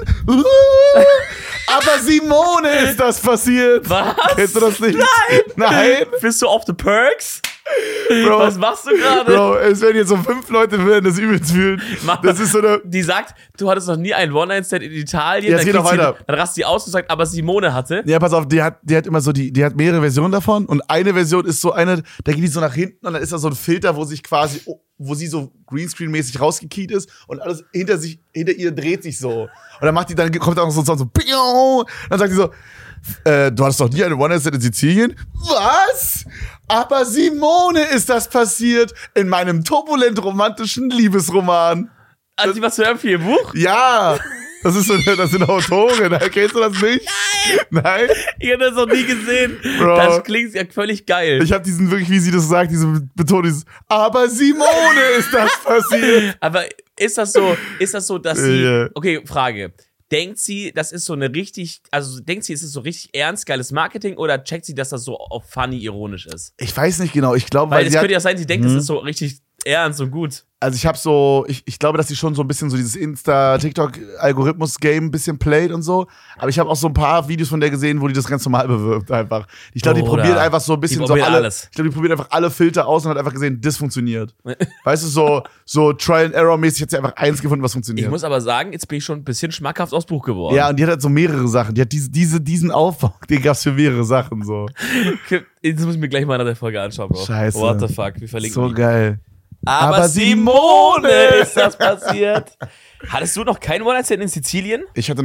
Aber Simone ist das passiert. Was? Kennst du das nicht? Nein! Bist du auf the Perks? Bro, Was machst du gerade? Bro, es werden jetzt so 5 Leute werden das übelst fühlen. Das ist so eine. Die sagt, du hattest noch nie einen One-Night-Stand in Italien. Jetzt geht noch weiter. Dann rast sie aus und sagt, aber Simone hatte. Ja, pass auf, die hat immer so, die hat mehrere Versionen davon und eine Version ist so eine, da geht die so nach hinten und dann ist da so ein Filter, wo sie so Greenscreen-mäßig rausgekiet ist und alles hinter ihr dreht sich so. Und dann kommt auch so ein Sound so, Piu! Dann sagt sie so, du hattest doch nie eine One-Night-Stand in Sizilien? Was? Aber Simone ist das passiert in meinem turbulent-romantischen Liebesroman. Also die was zu hören für ihr Buch? Ja, das sind Autoren, kennst du das nicht? Nein? Ich habe das noch nie gesehen. Bro. Das klingt ja völlig geil. Ich habe diesen wirklich, wie sie das sagt, diese Betonung, dieses, aber Simone ist das passiert. Aber ist das so, dass sie, Ja. okay, Frage. Denkt sie, das ist so eine richtig, denkt sie, ist es so richtig ernst, geiles Marketing oder checkt sie, dass das so auch funny, ironisch ist? Ich weiß nicht genau, ich glaube, Weil weil es sie könnte hat, ja sein, sie denkt, das ist so richtig ernst und gut. also ich glaube, dass sie schon so ein bisschen so dieses Insta-TikTok-Algorithmus-Game ein bisschen playt und so, aber ich habe auch so ein paar Videos von der gesehen, wo die das ganz normal bewirbt einfach. Ich glaube, die Bruder, probiert einfach so ein bisschen die so probiert alle, alles. ich glaube, die probiert einfach alle Filter aus und hat einfach gesehen, das funktioniert. Weißt du, so Trial-and-Error-mäßig hat sie einfach eins gefunden, was funktioniert. Ich muss aber sagen, jetzt bin ich schon ein bisschen schmackhaft aufs Buch geworden. Ja, und die hat halt so mehrere Sachen. Die hat diesen Aufbau, den gab's für mehrere Sachen so. Jetzt muss ich mir gleich mal nach der Folge anschauen, Bro. Scheiße. What the fuck, wir verlinken So die. geil. Aber Simone ist das passiert. Hattest du noch keinen One-Night-Stand in Sizilien?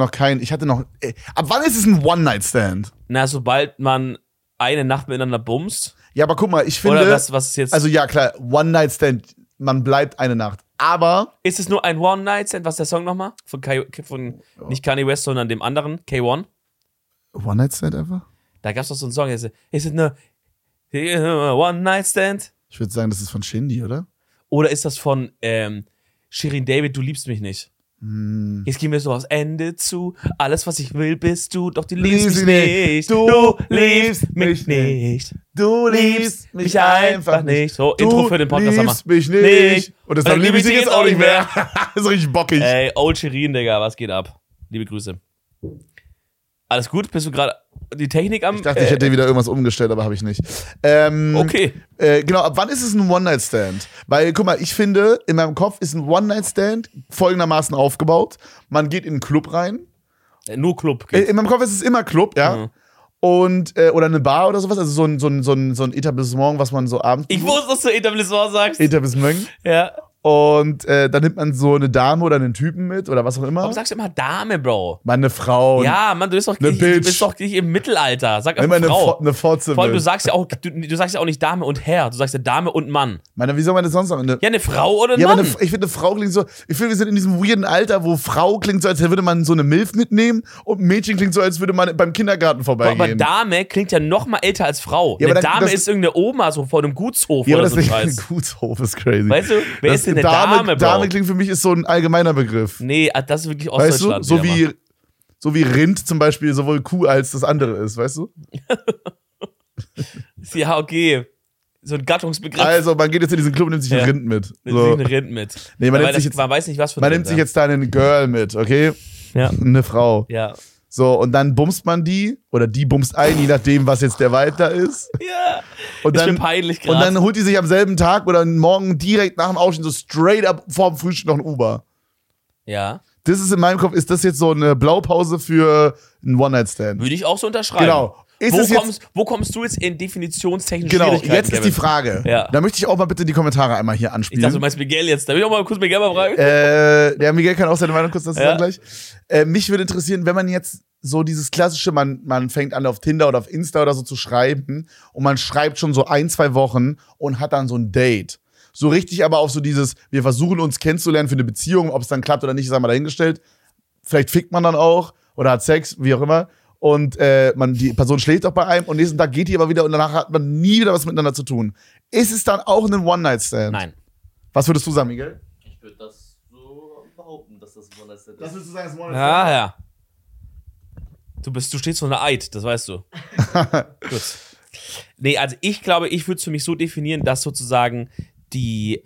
Ab wann ist es ein One-Night-Stand? Na, sobald man eine Nacht miteinander bumst. Ja, aber guck mal, ich finde. Oder was ist jetzt? Also ja, klar, One-Night-Stand, man bleibt eine Nacht. Aber. Ist es nur ein One-Night-Stand? Was ist der Song nochmal? Nicht Kanye West, sondern dem anderen, K1. One-Night-Stand einfach? Da gab es doch so einen Song. Ist es nur One-Night-Stand? Ich würde sagen, das ist von Shindy, oder? Oder ist das von Shirin David, du liebst mich nicht. Jetzt gehen wir so aufs Ende zu. Alles, was ich will, bist du, doch du liebst mich nicht. Du liebst mich nicht. Du liebst mich einfach nicht. So, Intro für den Podcast. Du liebst mich nicht. Und das liebe ich dich jetzt auch nicht mehr. Das ist richtig bockig. Ey, Old Shirin, Digga, was geht ab? Liebe Grüße. Alles gut? Bist du gerade die Technik am... Ich dachte, ich hätte wieder irgendwas umgestellt, aber habe ich nicht. Okay. Genau, ab wann ist es ein One-Night-Stand? Weil, guck mal, ich finde, in meinem Kopf ist ein One-Night-Stand folgendermaßen aufgebaut. Man geht in einen Club rein. Nur Club. In meinem Kopf ist es immer Club, ja. Mhm. Und, oder eine Bar oder sowas, also so ein Etablissement, was man so abends... Ich wusste, dass du Etablissement sagst. Etablissement. Ja. Und dann nimmt man so eine Dame oder einen Typen mit oder was auch immer. Warum sagst du immer Dame, Bro? Mal eine Frau. Ja, Mann, du bist doch nicht im Mittelalter. Sag einfach Frau. Eine Fotze. Vor allem, du sagst ja auch nicht Dame und Herr, du sagst ja Dame und Mann. Wie soll man das sonst sagen? Ja, eine Frau oder ein Mann. Mann. Ich finde, eine Frau klingt so, ich finde, wir sind in diesem weirden Alter, wo Frau klingt so, als würde man so eine Milf mitnehmen und Mädchen klingt so, als würde man beim Kindergarten vorbeigehen. Aber Dame klingt ja noch mal älter als Frau. Ja, eine Dame ist irgendeine Oma so vor einem Gutshof oder so ein Scheiß. Ein Gutshof ist crazy. Weißt du, wer ist denn eine Dame, Bro? Dame klingt für mich ist so ein allgemeiner Begriff. Nee, das ist wirklich Ostdeutschland. Weißt du, so wie Rind zum Beispiel sowohl Kuh als das andere ist, weißt du? Ja, okay. So ein Gattungsbegriff. Also, man geht jetzt in diesen Club und nimmt sich ein Rind mit. So. Ein Rind mit. Nee, man weiß nicht, was für ein Man nimmt sich jetzt da einen Girl mit, okay? Ja. Eine Frau. Ja. So, und dann bumst man die, oder die bumst ein, je nachdem, was jetzt der Vibe da ist. Ja. Und ist dann, mir peinlich gerade. Und dann holt die sich am selben Tag oder morgen direkt nach dem Aufstehen so straight up vorm Frühstück noch ein Uber. Ja. Das ist in meinem Kopf, ist das jetzt so eine Blaupause für einen One-Night-Stand? Würde ich auch so unterschreiben. Genau. Wo kommst du jetzt in definitionstechnischen Schwierigkeiten? Schwierigkeiten, Jetzt ist die Frage. Ja. Da möchte ich auch mal bitte die Kommentare einmal hier anspielen. Ich dachte, du meinst Miguel jetzt. Da will ich auch mal kurz Miguel mal fragen. Der Miguel kann auch seine Meinung kurz dazu sagen gleich. Mich würde interessieren, wenn man jetzt so dieses klassische, man fängt an auf Tinder oder auf Insta oder so zu schreiben und man schreibt schon so 1-2 Wochen und hat dann so ein Date. So richtig aber auf so dieses, wir versuchen uns kennenzulernen für eine Beziehung, ob es dann klappt oder nicht, ist einmal dahingestellt. Vielleicht fickt man dann auch oder hat Sex, wie auch immer. Und die Person schläft auch bei einem und nächsten Tag geht die aber wieder und danach hat man nie wieder was miteinander zu tun. Ist es dann auch ein One-Night-Stand? Nein. Was würdest du sagen, Miguel? Ich würde das so behaupten, dass das ein One-Night-Stand ist. Was würdest du sagen, ist One-Night-Stand? Ja. Du stehst vor einer Eid, das weißt du. Gut. Nee, also ich glaube, ich würde es für mich so definieren, dass sozusagen die,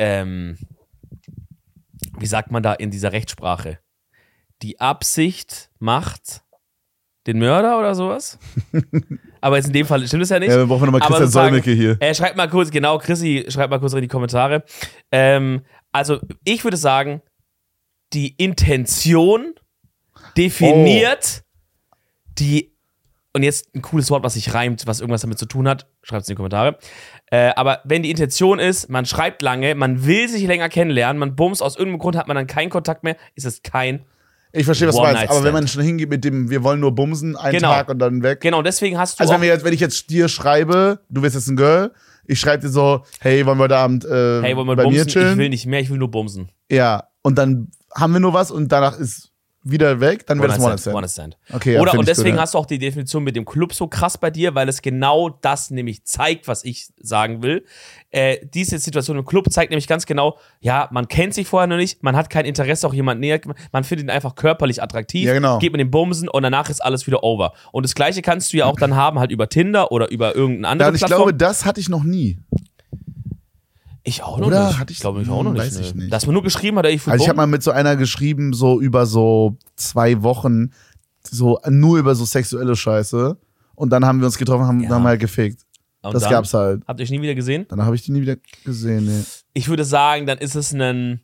wie sagt man da in dieser Rechtsprache? Die Absicht macht den Mörder oder sowas? Aber jetzt in dem Fall stimmt es ja nicht. Ja, dann brauchen wir nochmal Christian Solmecke hier. Schreibt mal kurz, genau, Chrissy, schreibt mal kurz in die Kommentare. Also, ich würde sagen, die Intention definiert die, und jetzt ein cooles Wort, was sich reimt, was irgendwas damit zu tun hat, schreibt es in die Kommentare. Aber wenn die Intention ist, man schreibt lange, man will sich länger kennenlernen, man bumst, aus irgendeinem Grund hat man dann keinen Kontakt mehr, ist es kein Ich verstehe, was du meinst, aber One-Night-Stand. wenn man schon hingeht mit dem, wir wollen nur bumsen, einen Tag und dann weg. Genau, deswegen hast du Also wenn ich jetzt dir schreibe, du bist jetzt ein Girl, ich schreibe dir so, hey, wollen wir heute Abend hey, wollen wir bei bumsen? mir chillen? Ich will nicht mehr, ich will nur bumsen. Ja, und dann haben wir nur was und danach ist wieder weg, dann wäre das One-Night-Stand. One-Night-Stand. Okay, ja, Oder, und deswegen gut, ja. hast du auch die Definition mit dem Club so krass bei dir, weil es genau das nämlich zeigt, was ich sagen will. Diese Situation im Club zeigt nämlich ganz genau, ja, man kennt sich vorher noch nicht, man hat kein Interesse, auch jemand näher, man findet ihn einfach körperlich attraktiv, Ja, genau. geht mit dem Bumsen und danach ist alles wieder over. Und das Gleiche kannst du ja auch dann haben, halt über Tinder oder über irgendeine andere Ja, und ich Plattform. glaube, das hatte ich noch nie. Ich auch noch Oder? nicht. Hatte ich- glaube, ich auch noch nicht. weiß ich nicht. Dass man nur geschrieben hat, ey, ich will Also ich habe bumsen. mal mit so einer geschrieben, so über so 2 Wochen, so nur über so sexuelle Scheiße. Und dann haben wir uns getroffen, haben mal gefickt. Und Das dann? gab's halt. Habt ihr euch nie wieder gesehen? Dann habe ich die nie wieder gesehen, nee. Ich würde sagen, dann ist es ein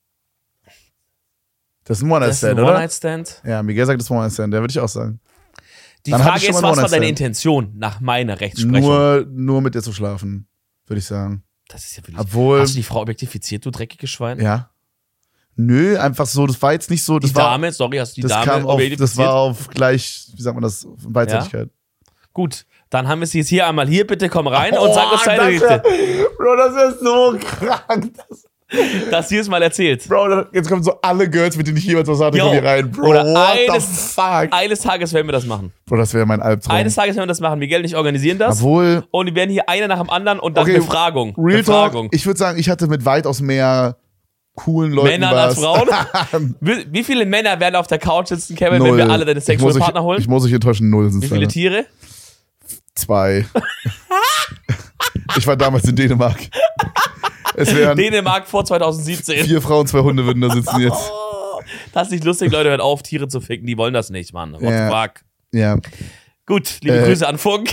Das ist ein Das ist One-Night-Stand, ein oder? One-Night-Stand. Ja, Miguel sagt, das ist ein One-Night-Stand, der würde ich auch sagen. Die Dann hatte Frage ich schon ist, mal was war deine One-Night-Stand. Intention nach meiner Rechtsprechung? Nur mit dir zu schlafen, würde ich sagen. Das ist ja wirklich. Obwohl, Hast du die Frau objektifiziert, du dreckiges Schwein? ja. Nö, einfach so, das war jetzt nicht so, Die das war, Dame, sorry, hast du die das Dame kam auf, objektifiziert? das war auf gleich, wie sagt man das, Beidseitigkeit. Gut, dann haben wir sie jetzt hier einmal. Hier, bitte komm rein und sag uns deine Geschichte. Bro, das ist so krank. Das hier ist mal erzählt. Bro, jetzt kommen so alle Girls, mit denen ich jemals was hatte, Yo, kommen hier rein. Bro, oder what the eines- fuck? Eines Tages werden wir das machen. Bro, das wäre mein Albtraum. Eines Tages werden wir das machen. Miguel und ich organisieren das. Obwohl, Und die werden hier einer nach dem anderen und dann Okay, Befragung. Real Befragung. Talk, ich würde sagen, ich hatte mit weitaus mehr coolen Leuten Männern als warst. Frauen? Wie viele Männer werden auf der Couch sitzen, Kevin, Null. wenn wir alle deine Sexualpartner Ich holen? muss euch enttäuschen, 0 sind Wie es viele leider. Tiere? 2. Ich war damals in Dänemark. Es wären Dänemark vor 2017. 4 Frauen, 2 Hunde würden da sitzen jetzt. Das ist nicht lustig, Leute, hört auf, Tiere zu ficken. Die wollen das nicht, Mann. What the fuck? Ja. Gut, liebe Grüße an Funk.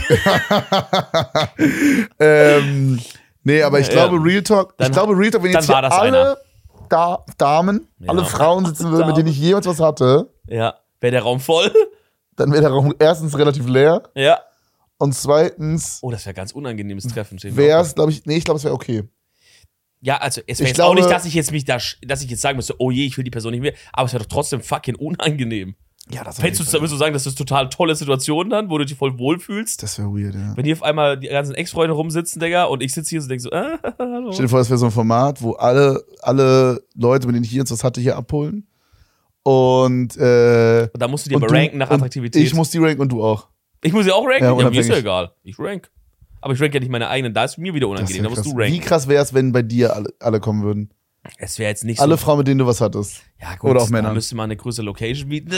Nee, aber ich glaube, Real Talk, wenn dann jetzt war hier das alle Damen, Ja. alle Frauen sitzen würden, mit denen ich jemals was hatte, Ja, wäre der Raum voll? dann wäre der Raum erstens relativ leer Ja. und zweitens Oh, das wäre ganz unangenehmes Treffen. Stehen wir wäre auf. es, glaube ich, es wäre okay. Ja, also es wäre Ich jetzt auch glaube- nicht, dass ich jetzt sagen müsste, oh je, ich will die Person nicht mehr, aber es wäre doch trotzdem fucking unangenehm. Ja, das Würdest du sagen, das ist total tolle Situation dann, wo du dich voll wohlfühlst? Das wäre weird, ja. Wenn hier auf einmal die ganzen Ex-Freunde rumsitzen, Digga, und ich sitze hier und denke so, hallo. Stell dir vor, das wäre so ein Format, wo alle Leute, mit denen ich jetzt was hatte, hier abholen. Und, Und da musst du dir und aber ranken nach und Attraktivität. Ich muss die ranken und du auch. Ich muss ja auch ranken? Ja, Ja, mir ist unabhängig. ja egal. Ich rank. Aber ich rank ja nicht meine eigenen, da ist mir wieder Das unangenehm, wär da musst krass. du ranken. Wie krass wäre es, wenn bei dir alle kommen würden? Es wäre jetzt nicht Alle so. Frauen, mit denen du was hattest. Ja, gut, Oder auch da Männer. müsste man eine größere Location bieten.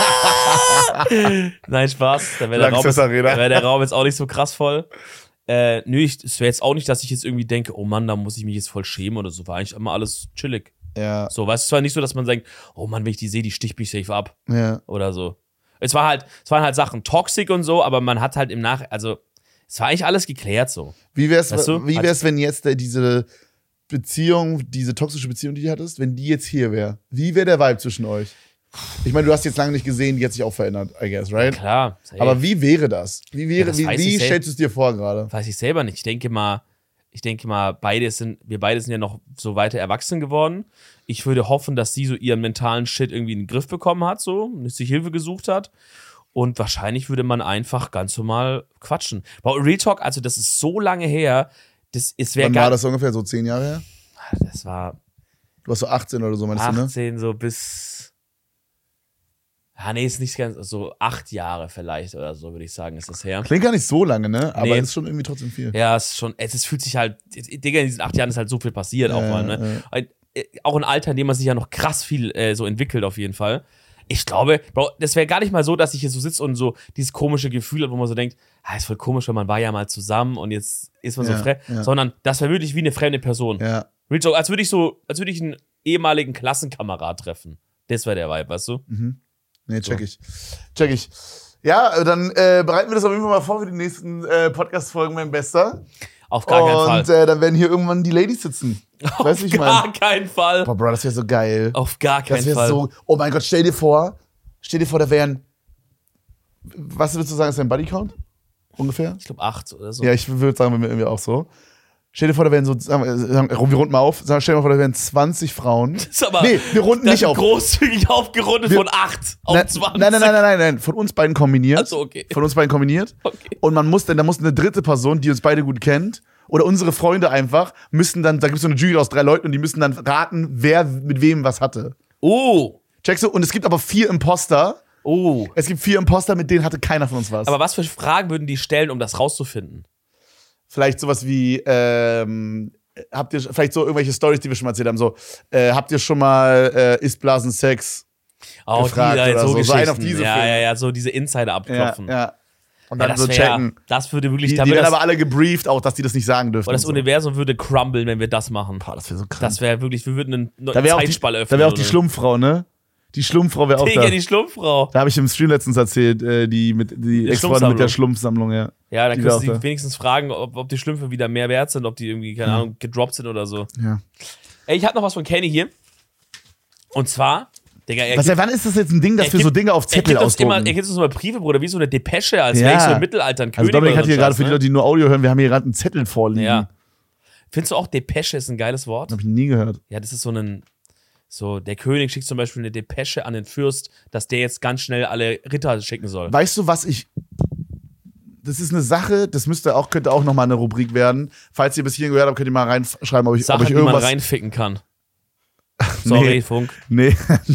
Nein, Spaß. Da wäre der, Lanxess Arena. wär der Raum jetzt auch nicht so krass voll. Es wäre jetzt auch nicht, dass ich jetzt irgendwie denke, oh Mann, da muss ich mich jetzt voll schämen oder so. War eigentlich immer alles chillig. Ja, So, weißt du, es war nicht so, dass man denkt, oh Mann, wenn ich die sehe, die sticht mich safe ab. ja. Oder so. Es waren halt Sachen toxic und so, aber man hat halt also, es war eigentlich alles geklärt so. Wie wär's, Weißt du? wenn jetzt diese Beziehung, diese toxische Beziehung, die du hattest, wenn die jetzt hier wäre? Wie wäre der Vibe zwischen euch? Ich meine, du hast jetzt lange nicht gesehen, die hat sich auch verändert, I guess, right? Klar. safe. Aber wie wäre das? Wie das weiß ich wie safe. stellst du es dir vor gerade? Weiß ich selber nicht. Ich denke mal, wir beide sind ja noch so weiter erwachsen geworden. Ich würde hoffen, dass sie so ihren mentalen Shit irgendwie in den Griff bekommen hat, so, und sich Hilfe gesucht hat. Und wahrscheinlich würde man einfach ganz normal quatschen. Aber Real Talk, also das ist so lange her, es wäre Wann gar war das ungefähr? So 10 Jahre her? Das war Du warst so 18 oder so, meinst du, ne? 18 so bis. Ja, nee, ist nicht ganz, so 8 Jahre vielleicht oder so, würde ich sagen, ist das her. Klingt gar nicht so lange, ne? Aber Nee. ist schon irgendwie trotzdem viel. Ja, es ist schon, es fühlt sich halt, Digga, in diesen 8 Jahren ist halt so viel passiert auch mal, ne? Auch ein Alter, in dem man sich ja noch krass viel so entwickelt, auf jeden Fall. Ich glaube, Bro, das wäre gar nicht mal so, dass ich hier so sitze und so dieses komische Gefühl hat, wo man so denkt, ist voll komisch, weil man war ja mal zusammen und jetzt ist man so Ja, fremd. ja. Sondern das wäre wirklich wie eine fremde Person. Ja. Real Talk, als würde ich einen ehemaligen Klassenkamerad treffen. Das wäre der Vibe, weißt du? Nee, check ich. Ja, dann bereiten wir das auf jeden Fall mal vor für die nächsten Podcast-Folgen, mein Bester. Auf gar keinen Und Fall. dann werden hier irgendwann die Ladies sitzen. Weißt du, wie ich meine? Gar keinen Fall. Boah, Bro, das wäre so geil. Auf gar Das keinen wäre Fall. so. Oh mein Gott, stell dir vor, da wären. Was würdest du sagen, ist dein Bodycount? Ungefähr? Ich glaube 8 oder so. Ja, ich würde sagen, bei mir irgendwie auch so. Stell dir vor, da wären so, wir runden mal auf, stell dir mal vor, da wären 20 Frauen. Das ist aber, Nee, wir runden das nicht ist auf. großzügig aufgerundet Wir- von 8 auf 20. Nein, von uns beiden kombiniert. Ach so, okay. Von uns beiden kombiniert. Okay. Und da muss eine dritte Person, die uns beide gut kennt, oder unsere Freunde einfach, müssen dann, da gibt es so eine Jury aus 3 Leuten und die müssen dann raten, wer mit wem was hatte. Oh. Checkst du? Und es gibt aber 4 Imposter. Oh. Es gibt 4 Imposter, mit denen hatte keiner von uns was. Aber was für Fragen würden die stellen, um das rauszufinden? Vielleicht sowas wie, habt ihr vielleicht so irgendwelche Stories, die wir schon mal erzählt haben, so, habt ihr schon mal Ist Blasen Sex? Oh, Gefragt die da oder so so. So Geschichten. einen auf diese ja, Filme. ja, so diese Insider abklopfen. Ja. Und Ja, dann so wär- checken. Das würde wirklich, Die da würde werden das, aber alle gebrieft, auch, dass die das nicht sagen dürfen. und das und so. Universum würde crumblen, wenn wir das machen. Boah, das wäre so krass. Das wäre wirklich, wir würden einen Da wäre auch, Zeitspall da öffnen. wär auch die oder? Schlumpffrau, ne? Die Schlumpffrau wäre auch Digga, da. die Schlumpffrau. Da habe ich im Stream letztens erzählt, die Ex-Freundin mit der Schlumpfsammlung, ja. Ja, dann Die kannst wär du auch die da. wenigstens fragen, ob die Schlümpfe wieder mehr wert sind, ob die irgendwie, keine Ahnung, gedroppt sind oder so. Ja. Ey, ich hab noch was von Kenny hier. Und zwar, Digga, Wann ist das jetzt ein Ding, dass wir so Dinge auf Zettel er ausdrucken? gibt uns immer Briefe, Bruder, wie so eine Depesche, als Ja. wäre ich so im Mittelalter ein Also König. Dominik oder hat hier so gerade Scheiß, für die Leute, die nur Audio hören, wir haben hier gerade einen Zettel vorliegen. Ja. Findest du auch, Depesche ist ein geiles Wort? Hab ich nie gehört. Ja, das ist der König schickt zum Beispiel eine Depesche an den Fürst, dass der jetzt ganz schnell alle Ritter schicken soll. Weißt du, das ist eine Sache, das könnte auch nochmal eine Rubrik werden. Falls ihr bis hierhin gehört habt, könnt ihr mal reinschreiben, ob ich Sachen, die man irgendwas. reinficken kann. Sorry, Nee. Funk.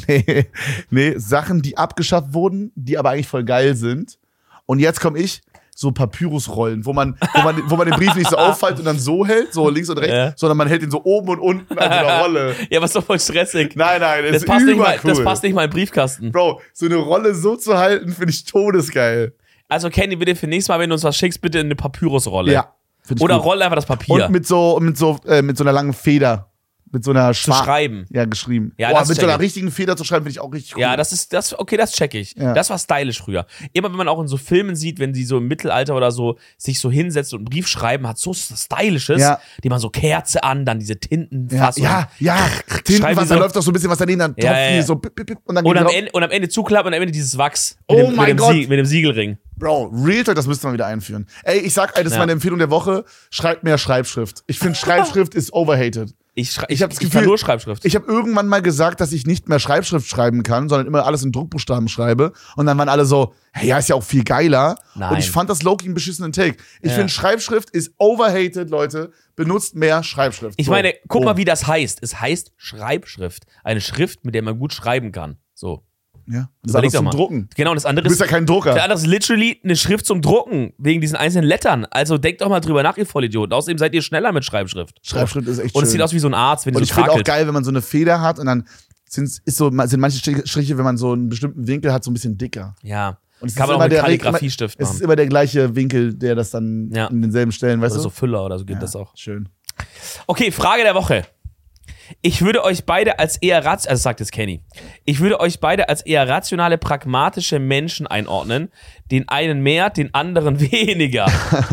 Nee, Sachen, die abgeschafft wurden, die aber eigentlich voll geil sind. Und jetzt komme ich. so Papyrusrollen, wo man den Brief nicht so auffaltet und dann so hält, so links und rechts, sondern man hält ihn so oben und unten an so einer Rolle. Ja, aber ist doch voll stressig. Nein, Das ist passt, übercool. das passt nicht mal in den Briefkasten. Bro, so eine Rolle so zu halten, finde ich todesgeil. Also Kenny, bitte für nächstes Mal, wenn du uns was schickst, bitte eine Papyrusrolle. Ja. Find ich Oder gut. roll einfach das Papier. Und mit so einer langen Feder. Mit so einer zu schreiben. Ja, geschrieben. Ja, Boah, das mit so check einer ich. richtigen Feder zu schreiben, finde ich auch richtig cool. Ja, das check ich. Ja. Das war stylisch früher. Immer wenn man auch in so Filmen sieht, wenn die so im Mittelalter oder so sich so hinsetzt und einen Brief schreiben, hat so Stylisches, Ja. die man so Kerze an, dann diese Tintenfassung. Ja. Schreiben Tintenwasser, die so- da läuft doch so ein bisschen was daneben, dann Ja, tropfen die ja. so pip, pip, pip, und dann Und geht am, drauf. Ende, und am Ende zuklappen und am Ende dieses Wachs. Oh mein Gott. Mit dem Siegelring. Bro, Real Talk, das müsste man wieder einführen. Ey, ich sag, das ist Ja. meine Empfehlung der Woche, schreibt mehr Schreibschrift. Ich finde, Schreibschrift ist overhated. Ich hab das kann Gefühl- nur Schreibschrift. Ich habe irgendwann mal gesagt, dass ich nicht mehr Schreibschrift schreiben kann, sondern immer alles in Druckbuchstaben schreibe. Und dann waren alle so, hey, ja, ist ja auch viel geiler. Nein. Und ich fand das low-key einen beschissenen Take. Ich Ja. finde, Schreibschrift ist overhated, Leute. Benutzt mehr Schreibschrift. Ich So. meine, guck Boom. mal, wie das heißt. Es heißt Schreibschrift. Eine Schrift, mit der man gut schreiben kann. So. Ja, das ist Überleg alles doch zum mal. Drucken. Genau, und das Du andere bist ja kein der Drucker. andere ist literally eine Schrift zum Drucken, wegen diesen einzelnen Lettern. Also denkt doch mal drüber nach, ihr Vollidioten. Außerdem seid ihr schneller mit Schreibschrift. Schreibschrift ist echt Und schön. es sieht aus wie so ein Arzt, wenn Und die ich so finde auch krakelt. geil, wenn man so eine Feder hat und dann sind manche Striche, wenn man so einen bestimmten Winkel hat, so ein bisschen dicker. Ja. Und es Kann ist man auch immer mit der Kalligrafiestift Es machen. ist immer der gleiche Winkel, der das dann Ja. in denselben Stellen, weißt Oder du? so Füller oder so geht das auch. Schön. Okay, Frage der Woche. Ich würde euch beide als eher also sagt jetzt Kenny. Ich würde euch beide als eher rationale, pragmatische Menschen einordnen. Den einen mehr, den anderen weniger.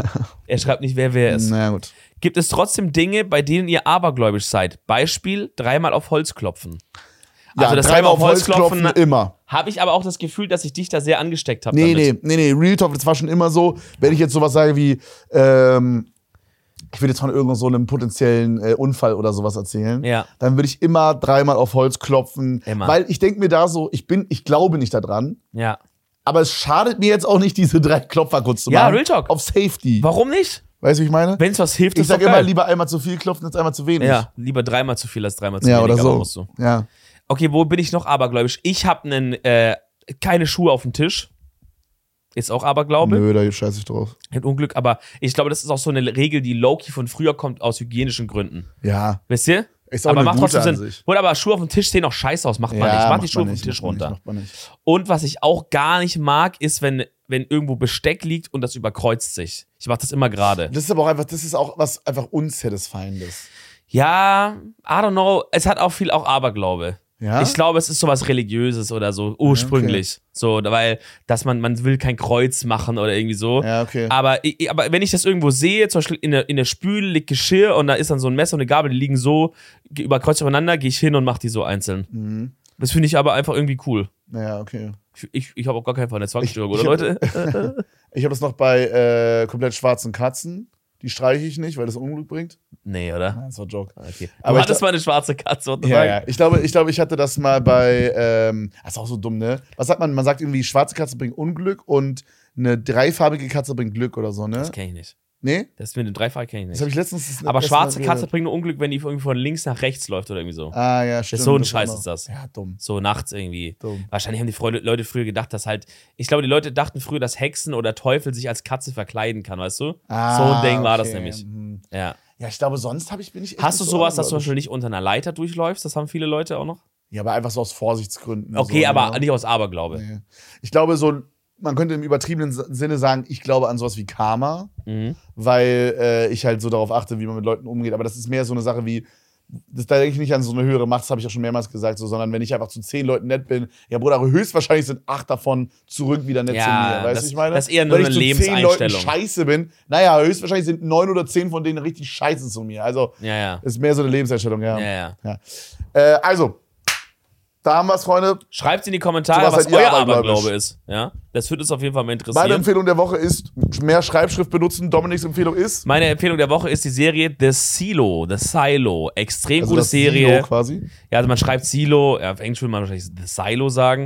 Er schreibt nicht, wer ist. Naja, gut. Gibt es trotzdem Dinge, bei denen ihr abergläubisch seid? Beispiel, dreimal auf Holz klopfen. Also das dreimal auf Holz klopfen immer. habe ich aber auch das Gefühl, dass ich dich da sehr angesteckt habe. Nee, Real Talk, das war schon immer so. Wenn ich jetzt sowas sage wie, ich würde jetzt von irgendeinem so einem potenziellen Unfall oder sowas erzählen, Ja. dann würde ich immer dreimal auf Holz klopfen. Immer. Weil ich denke mir da so, ich glaube nicht daran, Ja. aber es schadet mir jetzt auch nicht, diese 3 Klopfer kurz zu Ja, machen. Real Talk. Auf Safety. Warum nicht? Weißt du, wie ich meine? Wenn es was hilft, Ich ist doch sage immer, geil. lieber einmal zu viel klopfen als einmal zu wenig. Ja, lieber dreimal zu viel als dreimal zu Ja, wenig. oder aber so. musst du. Ja. Okay, wo bin ich noch abergläubisch? Ich habe keine Schuhe auf dem Tisch. Ist auch Aberglaube. Nö, da scheiße ich drauf. Ein Unglück, aber ich glaube, das ist auch so eine Regel, die low-key von früher kommt, aus hygienischen Gründen. Ja. Wisst ihr? Ist auch aber eine macht gute trotzdem an Sinn. sich. Oder aber Schuhe auf dem Tisch sehen auch scheiße aus, macht man nicht. Macht die Schuhe vom Tisch runter. Macht man nicht. Und was ich auch gar nicht mag, ist, wenn irgendwo Besteck liegt und das überkreuzt sich. Ich mach das immer gerade. Das ist auch was einfach unsatisfyendes. Ja, I don't know. Es hat auch viel Aberglaube. Ja? Ich glaube, es ist sowas Religiöses oder so, ursprünglich. So, weil, dass man will kein Kreuz machen oder irgendwie so. Ja, okay. Aber wenn ich das irgendwo sehe, zum Beispiel in der Spüle liegt Geschirr und da ist dann so ein Messer und eine Gabel, die liegen so überkreuzt aufeinander, gehe ich hin und mache die so einzeln. Mhm. Das finde ich aber einfach irgendwie cool. Ja, okay. Ich habe auch gar keinen Fall eine Zwangsstörung, Ich- oder ich- Leute? Ich habe das noch bei komplett schwarzen Katzen. Die streiche ich nicht, weil das Unglück bringt. Nee, oder? Das war ein Joke. Okay. Aber Du ich hattest gla- mal eine schwarze Katze, what the Ja, fuck? ja. Ich hatte das mal bei, das ist auch so dumm, ne? Was sagt man? Man sagt irgendwie, schwarze Katze bringt Unglück und eine dreifarbige Katze bringt Glück oder so, ne? Das kenne ich nicht. Nee? Das mit dem Dreifach kenne ich Das nicht. habe ich letztens. Aber das schwarze mal Katze gehört. bringt nur Unglück, wenn die irgendwie von links nach rechts läuft oder irgendwie so. Ah, ja, stimmt. so ein das Scheiß war noch- ist das. Ja, dumm. So nachts irgendwie. Dumm. Wahrscheinlich haben die Leute früher gedacht, dass halt. Ich glaube, die Leute dachten früher, dass Hexen oder Teufel sich als Katze verkleiden kann, weißt du? Ah, so ein Ding war das okay. nämlich. Mhm. Ja. Ja, ich glaube, sonst bin ich echt Hast du nicht sowas, dass du zum abergläubisch. Beispiel nicht unter einer Leiter durchläufst? Das haben viele Leute auch noch. Ja, aber einfach so aus Vorsichtsgründen. Okay, so, aber ne? nicht aus Aberglaube. Nee. Ich glaube, man könnte im übertriebenen Sinne sagen, ich glaube an sowas wie Karma, Mhm. weil ich halt so darauf achte, wie man mit Leuten umgeht. Aber das ist mehr so eine Sache wie, da denke ich nicht an so eine höhere Macht, das habe ich ja schon mehrmals gesagt, so, sondern wenn ich einfach zu 10 Leuten nett bin, ja Bruder, höchstwahrscheinlich sind 8 davon zurück wieder nett Ja, zu mir. Weißt du, das- was ich meine? das ist eher nur wenn ich eine zu 10 Leuten Lebenseinstellung. scheiße bin, naja, höchstwahrscheinlich sind 9 oder 10 von denen richtig scheiße zu mir. Also, Ja, ja. ist mehr so eine Lebenseinstellung, ja. Ja, ja. Also, da haben wir es, Freunde. Schreibt in die Kommentare, So was was seid ihr euer abergläubisch. Aberglaube ist. Ja? Das würde uns auf jeden Fall mal Meine interessieren. Empfehlung der Woche ist, mehr Schreibschrift benutzen. Dominiks Empfehlung ist, Meine Empfehlung der Woche ist die Serie The Silo. Extrem also gute das Serie. Silo quasi. Ja, also man schreibt Silo, ja, auf Englisch würde man wahrscheinlich The Silo sagen.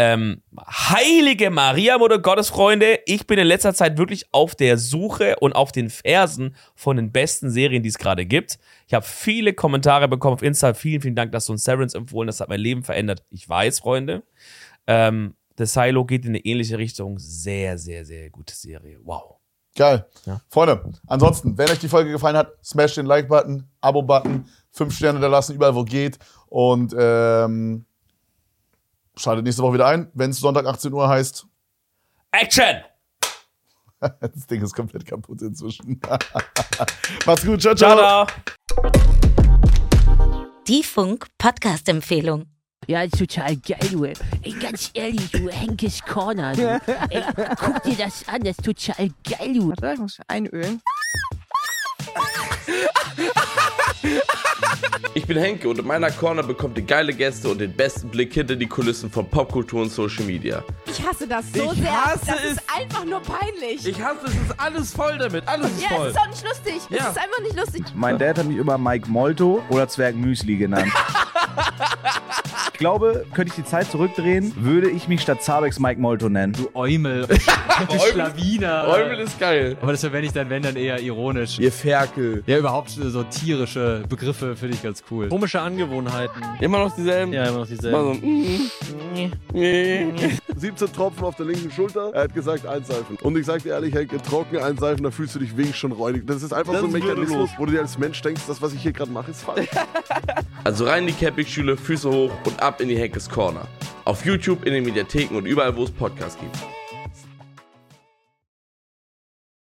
Heilige Maria, Mutter Gottes, Freunde, ich bin in letzter Zeit wirklich auf der Suche und auf den Fersen von den besten Serien, die es gerade gibt. Ich habe viele Kommentare bekommen auf Insta. Vielen, vielen Dank, dass du uns Severance empfohlen hast. Das hat mein Leben verändert. Ich weiß, Freunde. The Silo geht in eine ähnliche Richtung. Sehr, sehr, sehr gute Serie. Wow. Geil. Ja. Freunde, ansonsten, wenn euch die Folge gefallen hat, smash den Like-Button, Abo-Button, 5 Sterne da lassen, überall wo geht. Und schaltet nächste Woche wieder ein, wenn es Sonntag 18 Uhr heißt. Action! Das Ding ist komplett kaputt inzwischen. Macht's gut, ciao, Ciao, ciao. ciao. Die Funk-Podcast-Empfehlung. Ja, total geil, du. Ey, ganz ehrlich, du, Henkes Corner, du. Ey, guck dir das an, das ist total geil, du. Warte, ich muss einölen. Ich bin Henke und in meiner Corner bekommt ihr geile Gäste und den besten Blick hinter die Kulissen von Popkultur und Social Media. Ich hasse das so Ich sehr. hasse das es. ist einfach nur peinlich. Ich hasse es, ist alles voll damit. Alles ist Ja, voll. es ist auch nicht lustig. Ja. Es ist einfach nicht lustig. Mein Dad hat mich immer Mike Molto oder Zwergmüsli genannt. Ich glaube, könnte ich die Zeit zurückdrehen, würde ich mich statt Zabex Mike Molto nennen. Du Eumel, Schlawiner. Eumel ist geil. Aber das verwende ich dann, wenn dann eher ironisch. Ihr Ferkel. Ja, überhaupt so tierische Begriffe finde ich ganz cool. Komische Angewohnheiten. Immer noch dieselben? Ja, immer noch dieselben. Immer so. 17 Tropfen auf der linken Schulter. Er hat gesagt, einseifen. Und ich sag dir ehrlich, Henke, trocken einseifen, da fühlst du dich wenigstens schon räudig. Das ist einfach so ein Mechanismus, wo du dir als Mensch denkst, das, was ich hier gerade mache, ist falsch. Also rein in die Campingstühle, Füße hoch und ab in die Henkes Corner. Auf YouTube, in den Mediatheken und überall, wo es Podcasts gibt.